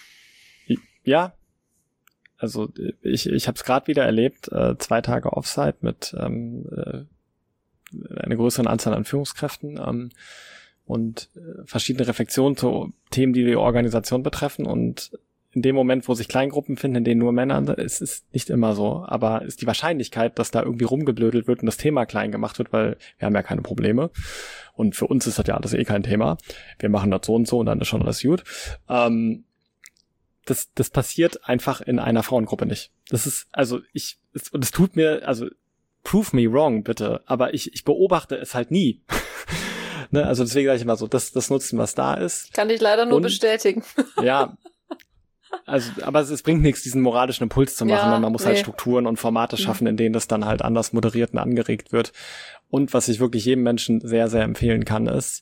Ja. Also ich ich habe es gerade wieder erlebt, äh, zwei Tage Offsite mit ähm, äh, einer größeren Anzahl an Führungskräften ähm, und äh, verschiedene Reflexionen zu Themen, die die Organisation betreffen. Und in dem Moment, wo sich Kleingruppen finden, in denen nur Männer sind, ist es nicht immer so. Aber ist die Wahrscheinlichkeit, dass da irgendwie rumgeblödelt wird und das Thema klein gemacht wird, weil wir haben ja keine Probleme. Und für uns ist das ja alles eh kein Thema. Wir machen das so und so und dann ist schon alles gut. Ähm, Das, das passiert einfach in einer Frauengruppe nicht. Das ist, also ich, es, und es tut mir, also prove me wrong, bitte, aber ich, ich beobachte es halt nie. Ne, also deswegen sage ich immer so, das, das Nutzen, was da ist. Kann ich leider nur und, bestätigen. Ja, also, aber es, es bringt nichts, diesen moralischen Impuls zu machen, ja, man muss nee. halt Strukturen und Formate schaffen, in denen das dann halt anders moderiert und angeregt wird. Und was ich wirklich jedem Menschen sehr, sehr empfehlen kann, ist,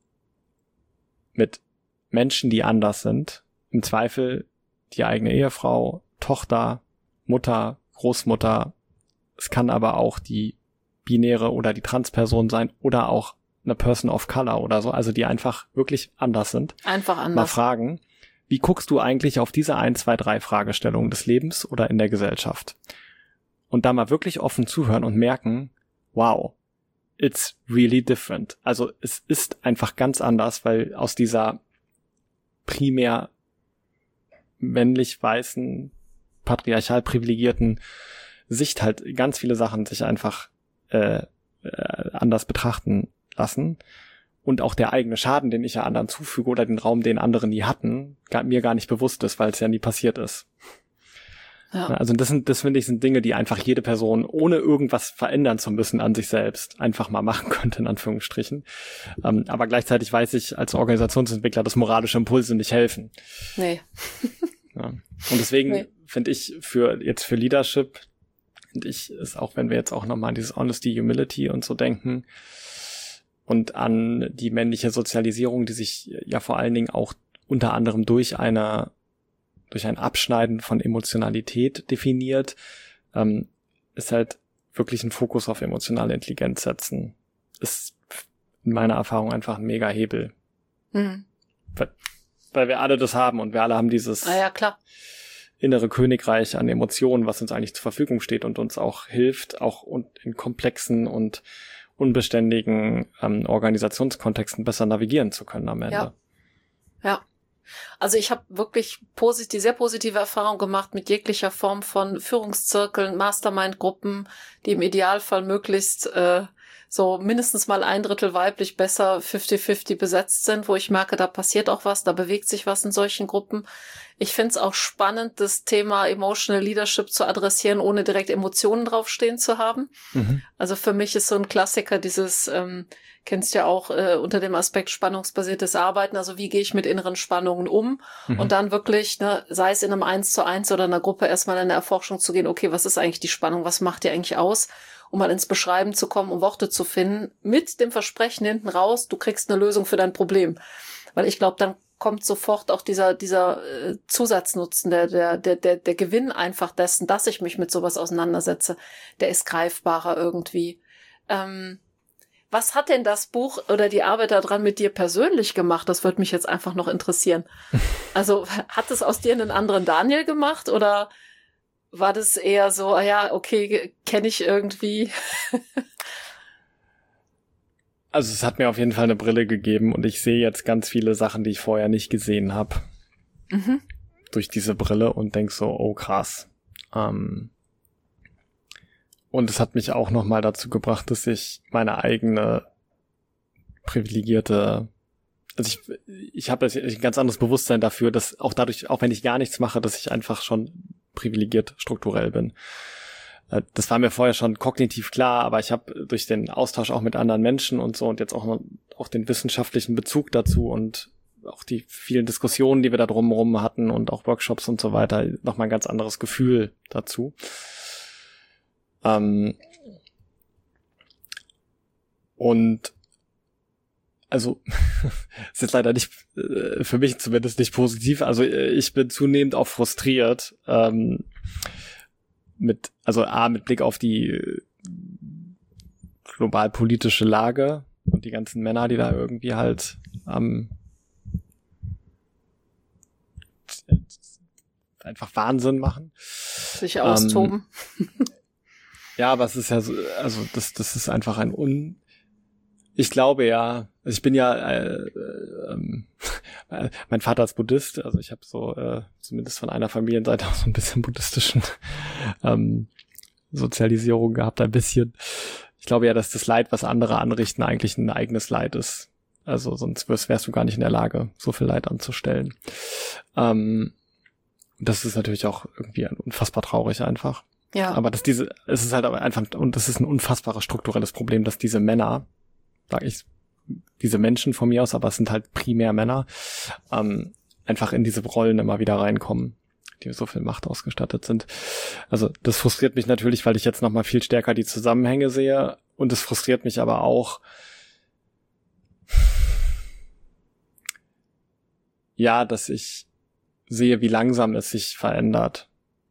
mit Menschen, die anders sind, im Zweifel die eigene Ehefrau, Tochter, Mutter, Großmutter. Es kann aber auch die binäre oder die Transperson sein oder auch eine Person of Color oder so, also die einfach wirklich anders sind. Einfach anders. Mal fragen, wie guckst du eigentlich auf diese ein, zwei, drei Fragestellungen des Lebens oder in der Gesellschaft? Und da mal wirklich offen zuhören und merken, wow, it's really different. Also es ist einfach ganz anders, weil aus dieser primär männlich weißen, patriarchal privilegierten Sicht halt ganz viele Sachen sich einfach äh, äh, anders betrachten lassen und auch der eigene Schaden, den ich ja anderen zufüge oder den Raum, den anderen nie hatten, gar, mir gar nicht bewusst ist, weil es ja nie passiert ist. Ja. Also das sind, das finde ich, sind Dinge, die einfach jede Person, ohne irgendwas verändern zu müssen an sich selbst, einfach mal machen könnte, in Anführungsstrichen. Ähm, aber gleichzeitig weiß ich als Organisationsentwickler, dass moralische Impulse nicht helfen. Nee. Ja. Und deswegen nee. finde ich für jetzt für Leadership, finde ich, ist auch, wenn wir jetzt auch nochmal an dieses Honesty, Humility und so denken und an die männliche Sozialisierung, die sich ja vor allen Dingen auch unter anderem durch eine durch ein Abschneiden von Emotionalität definiert, ähm, ist halt wirklich ein Fokus auf emotionale Intelligenz setzen. Ist in meiner Erfahrung einfach ein mega Hebel. Mhm. Weil, weil wir alle das haben und wir alle haben dieses ah ja, klar. innere Königreich an Emotionen, was uns eigentlich zur Verfügung steht und uns auch hilft, auch in komplexen und unbeständigen ähm, Organisationskontexten besser navigieren zu können am Ende. Ja. Ja. Also ich habe wirklich positiv, sehr positive Erfahrungen gemacht mit jeglicher Form von Führungszirkeln, Mastermind-Gruppen, die im Idealfall möglichst äh, so mindestens mal ein Drittel weiblich, besser fünfzig fünfzig besetzt sind, wo ich merke, da passiert auch was, da bewegt sich was in solchen Gruppen. Ich finde es auch spannend, das Thema Emotional Leadership zu adressieren, ohne direkt Emotionen draufstehen zu haben. Mhm. Also für mich ist so ein Klassiker dieses, ähm, kennst du ja auch äh, unter dem Aspekt spannungsbasiertes Arbeiten, also wie gehe ich mit inneren Spannungen um mhm. und dann wirklich, ne, sei es in einem Eins zu eins oder einer Gruppe, erstmal in eine Erforschung zu gehen, okay, was ist eigentlich die Spannung, was macht die eigentlich aus, um mal ins Beschreiben zu kommen, um Worte zu finden, mit dem Versprechen hinten raus, du kriegst eine Lösung für dein Problem. Weil ich glaube, dann kommt sofort auch dieser dieser äh, Zusatznutzen, der, der der der der Gewinn einfach dessen, dass ich mich mit sowas auseinandersetze, der ist greifbarer irgendwie. Ähm, was hat denn das Buch oder die Arbeit daran mit dir persönlich gemacht? Das würde mich jetzt einfach noch interessieren. Also hat es aus dir einen anderen Daniel gemacht oder war das eher so, ah ja, okay, kenne ich irgendwie? Also es hat mir auf jeden Fall eine Brille gegeben und ich sehe jetzt ganz viele Sachen, die ich vorher nicht gesehen habe. Mhm. Durch diese Brille und denk so, oh krass. Ähm und es hat mich auch nochmal dazu gebracht, dass ich meine eigene privilegierte, also ich ich habe ein ganz anderes Bewusstsein dafür, dass auch dadurch, auch wenn ich gar nichts mache, dass ich einfach schon privilegiert strukturell bin. Das war mir vorher schon kognitiv klar, aber ich habe durch den Austausch auch mit anderen Menschen und so und jetzt auch noch, auch den wissenschaftlichen Bezug dazu und auch die vielen Diskussionen, die wir da drumherum hatten und auch Workshops und so weiter, nochmal ein ganz anderes Gefühl dazu. Ähm und also ist jetzt leider nicht, für mich zumindest nicht positiv, also ich bin zunehmend auch frustriert, ähm, mit, also A, mit Blick auf die globalpolitische Lage und die ganzen Männer, die da irgendwie halt ähm, einfach Wahnsinn machen. Sich austoben. Ähm, ja, aber es ist ja so, also das, das ist einfach ein un, ich glaube ja, also ich bin ja, äh, äh, äh, mein Vater ist Buddhist, also ich habe so äh, zumindest von einer Familienseite auch so ein bisschen buddhistischen ähm, Sozialisierung gehabt, ein bisschen. Ich glaube ja, dass das Leid, was andere anrichten, eigentlich ein eigenes Leid ist. Also sonst wärst, wärst du gar nicht in der Lage, so viel Leid anzustellen. Ähm, das ist natürlich auch irgendwie unfassbar traurig einfach. Ja. Aber dass diese, es ist halt aber einfach, und das ist ein unfassbares strukturelles Problem, dass diese Männer, sag ich, diese Menschen von mir aus, aber es sind halt primär Männer, ähm, einfach in diese Rollen immer wieder reinkommen, die so viel Macht ausgestattet sind. Also das frustriert mich natürlich, weil ich jetzt nochmal viel stärker die Zusammenhänge sehe und es frustriert mich aber auch, ja, dass ich sehe, wie langsam es sich verändert.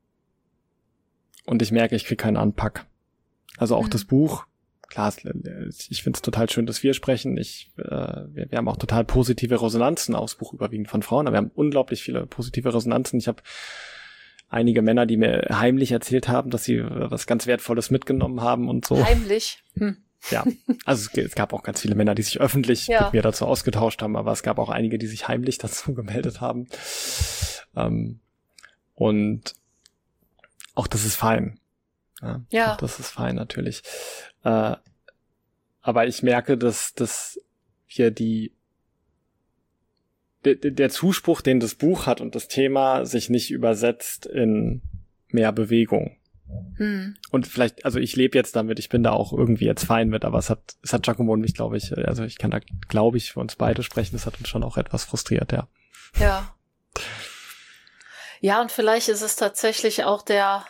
Und ich merke, ich kriege keinen Anpack. Also auch mhm. das Buch, klar, ich finde es total schön, dass wir sprechen. Ich, äh, wir, wir haben auch total positive Resonanzen aufs Buch, überwiegend von Frauen, aber wir haben unglaublich viele positive Resonanzen. Ich habe einige Männer, die mir heimlich erzählt haben, dass sie was ganz Wertvolles mitgenommen haben und so. Heimlich? Hm. Ja, also es, es gab auch ganz viele Männer, die sich öffentlich ja. mit mir dazu ausgetauscht haben, aber es gab auch einige, die sich heimlich dazu gemeldet haben. Ähm, und auch das ist fein. Ja, ja. Auch das ist fein natürlich. Äh, aber ich merke, dass, dass wir die de, de, der Zuspruch, den das Buch hat und das Thema sich nicht übersetzt in mehr Bewegung. Hm. Und vielleicht, also ich lebe jetzt damit, ich bin da auch irgendwie jetzt fein mit, aber es hat, es hat Giacomo und mich, glaube ich, also ich kann da, glaube ich, für uns beide sprechen, es hat uns schon auch etwas frustriert, ja. Ja. Ja, und vielleicht ist es tatsächlich auch der,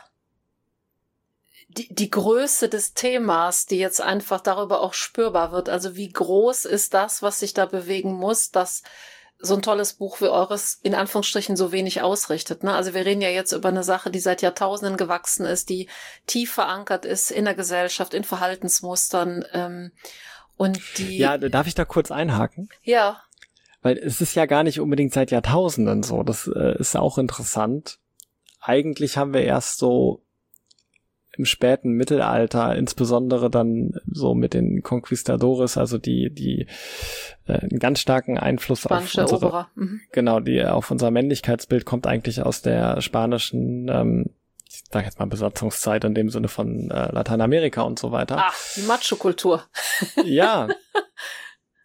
die, die Größe des Themas, die jetzt einfach darüber auch spürbar wird. Also wie groß ist das, was sich da bewegen muss, dass so ein tolles Buch wie eures in Anführungsstrichen so wenig ausrichtet, ne? Also wir reden ja jetzt über eine Sache, die seit Jahrtausenden gewachsen ist, die tief verankert ist in der Gesellschaft, in Verhaltensmustern, ähm, und die... Ja, darf ich da kurz einhaken? Ja. Weil es ist ja gar nicht unbedingt seit Jahrtausenden so. Das äh, ist auch interessant. Eigentlich haben wir erst so im späten Mittelalter, insbesondere dann so mit den Conquistadores, also die die äh, einen ganz starken Einfluss Spanische auf unsere, mhm. genau, die auf unser Männlichkeitsbild kommt eigentlich aus der spanischen, ähm, ich sag jetzt mal Besatzungszeit in dem Sinne von äh, Lateinamerika und so weiter. Ach, die Macho-Kultur. Ja.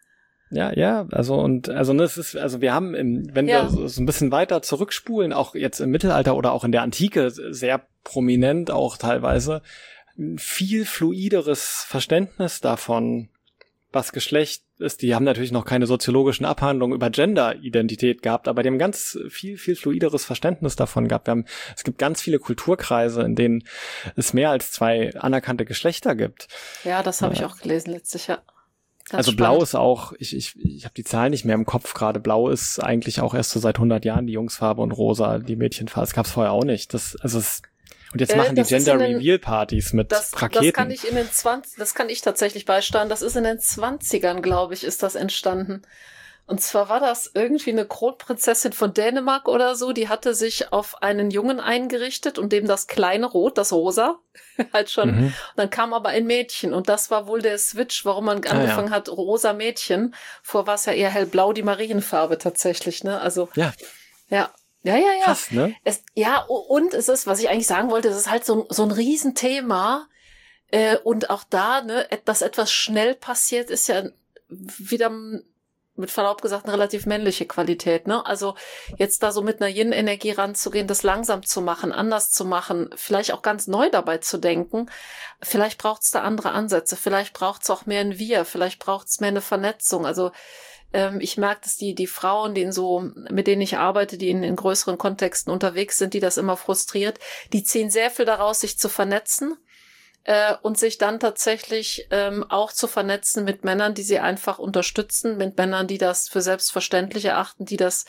Ja, ja, also und also ne, es ist, also wir haben im, wenn ja. wir so, so ein bisschen weiter zurückspulen, auch jetzt im Mittelalter oder auch in der Antike sehr prominent auch teilweise, ein viel fluideres Verständnis davon, was Geschlecht ist. Die haben natürlich noch keine soziologischen Abhandlungen über Gender-Identität gehabt, aber die haben ganz viel, viel fluideres Verständnis davon gehabt. Wir haben, es gibt ganz viele Kulturkreise, in denen es mehr als zwei anerkannte Geschlechter gibt. Ja, das habe äh, ich auch gelesen letztes Jahr. Ganz also spannend. Blau ist auch, ich ich ich habe die Zahlen nicht mehr im Kopf gerade, Blau ist eigentlich auch erst so seit hundert Jahren die Jungsfarbe und Rosa die Mädchenfarbe. Das gab's vorher auch nicht. Das also es, und jetzt äh, machen die Gender-Reveal-Partys mit das, Raketen. Das kann ich in den zwanzig, das kann ich tatsächlich beisteuern. Das ist in den zwanzigern, glaube ich, ist das entstanden. Und zwar war das irgendwie eine Kronprinzessin von Dänemark oder so, die hatte sich auf einen Jungen eingerichtet und dem das kleine Rot, das Rosa, halt schon. Mhm. Und dann kam aber ein Mädchen und das war wohl der Switch, warum man angefangen ah, ja. hat, rosa Mädchen. Vorher war es ja eher hellblau, die Marienfarbe tatsächlich, ne? Also, ja. Ja. Ja, ja, ja. Krass, ne? Es, ja, und es ist, was ich eigentlich sagen wollte, es ist halt so, so ein Riesenthema. Äh, und auch da, ne, dass etwas schnell passiert, ist ja wieder mit Verlaub gesagt eine relativ männliche Qualität, ne? Also jetzt da so mit einer Yin-Energie ranzugehen, das langsam zu machen, anders zu machen, vielleicht auch ganz neu dabei zu denken. Vielleicht braucht es da andere Ansätze, vielleicht braucht es auch mehr ein Wir, vielleicht braucht es mehr eine Vernetzung. Also ähm, ich merke, dass die die Frauen, die in so, mit denen ich arbeite, die in, in größeren Kontexten unterwegs sind, die das immer frustriert, die ziehen sehr viel daraus, sich zu vernetzen. Und sich dann tatsächlich ähm, auch zu vernetzen mit Männern, die sie einfach unterstützen, mit Männern, die das für selbstverständlich erachten, die das,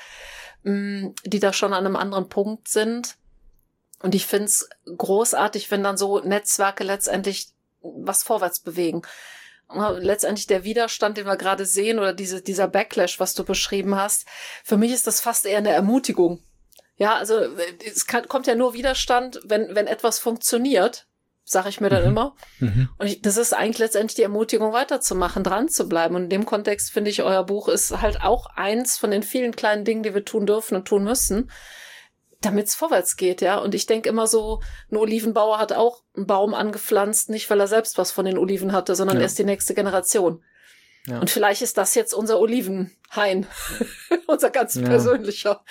mh, die da schon an einem anderen Punkt sind. Und ich finde es großartig, wenn dann so Netzwerke letztendlich was vorwärts bewegen. Letztendlich der Widerstand, den wir gerade sehen, oder diese, dieser Backlash, was du beschrieben hast, für mich ist das fast eher eine Ermutigung. Ja, also es kann, kommt ja nur Widerstand, wenn, wenn etwas funktioniert. Sage ich mir dann mhm. immer. Mhm. Und ich, das ist eigentlich letztendlich die Ermutigung, weiterzumachen, dran zu bleiben. Und in dem Kontext finde ich, euer Buch ist halt auch eins von den vielen kleinen Dingen, die wir tun dürfen und tun müssen, damit es vorwärts geht, ja. Und ich denke immer so, ein Olivenbauer hat auch einen Baum angepflanzt, nicht weil er selbst was von den Oliven hatte, sondern ja. erst die nächste Generation. Ja. Und vielleicht ist das jetzt unser Olivenhain, unser ganz ja. persönlicher.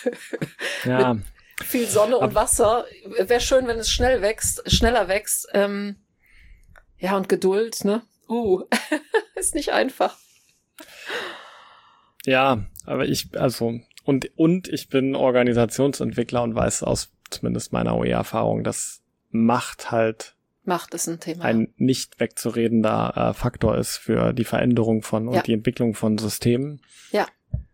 Ja. Mit viel Sonne und Wasser. Wäre schön, wenn es schnell wächst, schneller wächst. Ähm, ja, und Geduld, ne? Uh, ist nicht einfach. Ja, aber ich, also, und, und ich bin Organisationsentwickler und weiß aus zumindest meiner O E-Erfahrung, dass Macht halt Macht ist ein Thema. Ein nicht wegzuredender äh, Faktor ist für die Veränderung von und ja. die Entwicklung von Systemen. Ja.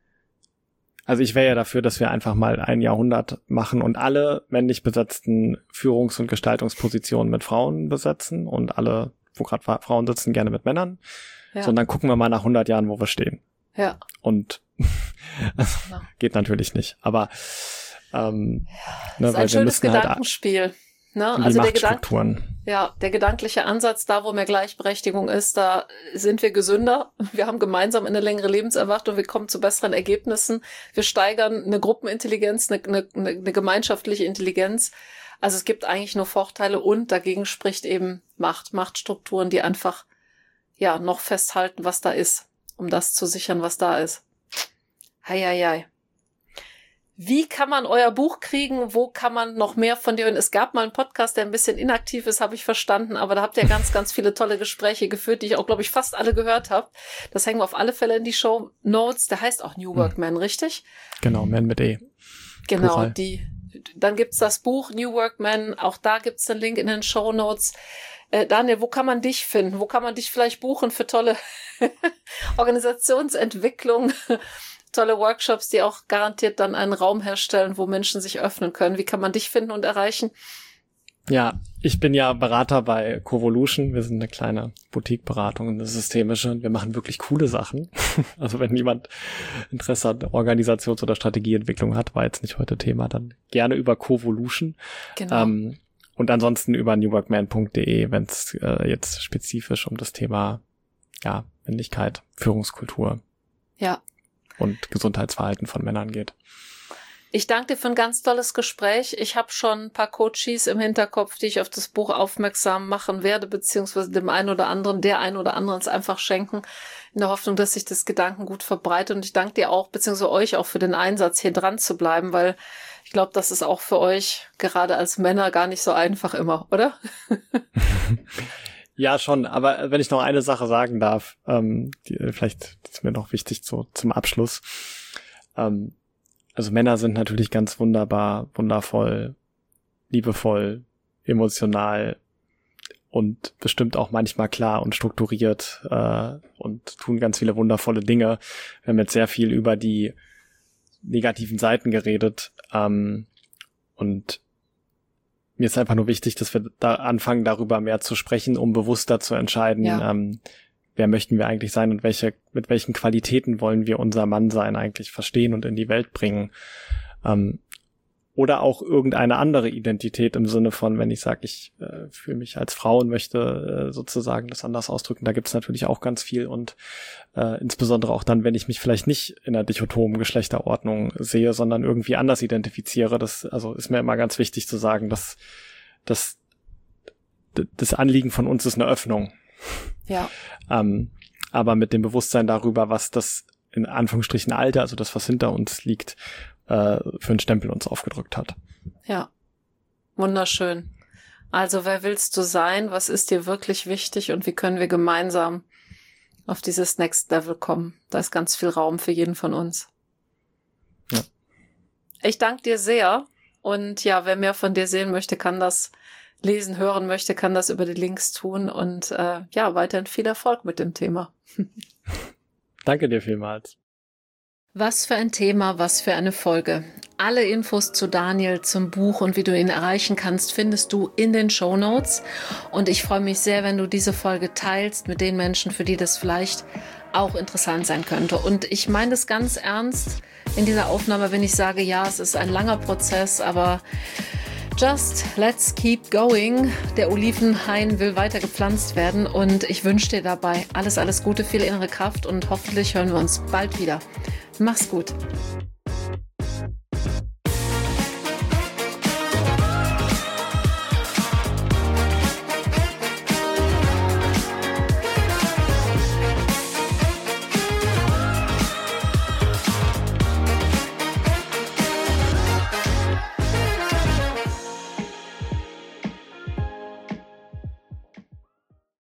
Also ich wäre ja dafür, dass wir einfach mal ein Jahrhundert machen und alle männlich besetzten Führungs- und Gestaltungspositionen mit Frauen besetzen und alle, wo gerade Frauen sitzen, gerne mit Männern. Ja. So, und dann gucken wir mal nach hundert Jahren, wo wir stehen. Ja. Und also, genau. geht natürlich nicht. Aber ähm, ja, ne, ist weil ein wir schönes müssen Gedankenspiel. Halt Ne? Die also der Machtstrukturen. Gedanke, ja, der gedankliche Ansatz, da wo mehr Gleichberechtigung ist, da sind wir gesünder. Wir haben gemeinsam eine längere Lebenserwartung, wir kommen zu besseren Ergebnissen. Wir steigern eine Gruppenintelligenz, eine, eine, eine gemeinschaftliche Intelligenz. Also es gibt eigentlich nur Vorteile und dagegen spricht eben Macht, Machtstrukturen, die einfach ja noch festhalten, was da ist, um das zu sichern, was da ist. Hei, hei, hei. Wie kann man euer Buch kriegen? Wo kann man noch mehr von dir hören? Es gab mal einen Podcast, der ein bisschen inaktiv ist, habe ich verstanden, aber da habt ihr ganz, ganz viele tolle Gespräche geführt, die ich auch, glaube ich, fast alle gehört habe. Das hängen wir auf alle Fälle in die Show Notes. Der heißt auch New Work Man, richtig? Genau, Man mit E. Genau, Plural. die. Dann gibt's das Buch New Work Man. Auch da gibt's den Link in den Show Notes. Äh, Daniel, wo kann man dich finden? Wo kann man dich vielleicht buchen für tolle Organisationsentwicklung? Tolle Workshops, die auch garantiert dann einen Raum herstellen, wo Menschen sich öffnen können. Wie kann man dich finden und erreichen? Ja, ich bin ja Berater bei Covolution. Wir sind eine kleine Boutique-Beratung, eine systemische. Und wir machen wirklich coole Sachen. Also wenn jemand Interesse an Organisations- oder Strategieentwicklung hat, war jetzt nicht heute Thema, dann gerne über Covolution. Genau. Ähm, und ansonsten über newworkman punkt de, wenn es äh, jetzt spezifisch um das Thema ja Männlichkeit, Führungskultur ja. und Gesundheitsverhalten von Männern geht. Ich danke dir für ein ganz tolles Gespräch. Ich habe schon ein paar Coaches im Hinterkopf, die ich auf das Buch aufmerksam machen werde, beziehungsweise dem einen oder anderen, der einen oder anderen es einfach schenken, in der Hoffnung, dass sich das Gedankengut verbreitet. Und ich danke dir auch, beziehungsweise euch auch für den Einsatz, hier dran zu bleiben, weil ich glaube, das ist auch für euch, gerade als Männer, gar nicht so einfach immer, oder? Ja, schon. Aber wenn ich noch eine Sache sagen darf, ähm, die, vielleicht ist mir noch wichtig so zum Abschluss. Ähm, Also Männer sind natürlich ganz wunderbar, wundervoll, liebevoll, emotional und bestimmt auch manchmal klar und strukturiert äh, und tun ganz viele wundervolle Dinge. Wir haben jetzt sehr viel über die negativen Seiten geredet ähm, und mir ist einfach nur wichtig, dass wir da anfangen, darüber mehr zu sprechen, um bewusster zu entscheiden, ja. ähm, wer möchten wir eigentlich sein und welche, mit welchen Qualitäten wollen wir unser Mannsein eigentlich verstehen und in die Welt bringen. Ähm, oder auch irgendeine andere Identität im Sinne von, wenn ich sage, ich äh, fühle mich als Frau und möchte äh, sozusagen das anders ausdrücken, da gibt es natürlich auch ganz viel und äh, insbesondere auch dann, wenn ich mich vielleicht nicht in einer dichotomen Geschlechterordnung sehe, sondern irgendwie anders identifiziere. Das also ist mir immer ganz wichtig zu sagen, dass, dass das Anliegen von uns ist eine Öffnung. Ja. Ähm, aber mit dem Bewusstsein darüber, was das in Anführungsstrichen Alte, also das, was hinter uns liegt, äh, für einen Stempel uns aufgedrückt hat. Ja, wunderschön. Also wer willst du sein? Was ist dir wirklich wichtig? Und wie können wir gemeinsam auf dieses Next Level kommen? Da ist ganz viel Raum für jeden von uns. Ja. Ich danke dir sehr. Und ja, wer mehr von dir sehen möchte, kann das lesen, hören möchte, kann das über die Links tun und äh, ja, weiterhin viel Erfolg mit dem Thema. Danke dir vielmals. Was für ein Thema, was für eine Folge. Alle Infos zu Daniel, zum Buch und wie du ihn erreichen kannst, findest du in den Shownotes. Und ich freue mich sehr, wenn du diese Folge teilst mit den Menschen, für die das vielleicht auch interessant sein könnte. Und ich meine das ganz ernst in dieser Aufnahme, wenn ich sage, ja, es ist ein langer Prozess, aber just let's keep going. Der Olivenhain will weiter gepflanzt werden und ich wünsche dir dabei alles, alles Gute, viel innere Kraft und hoffentlich hören wir uns bald wieder. Mach's gut.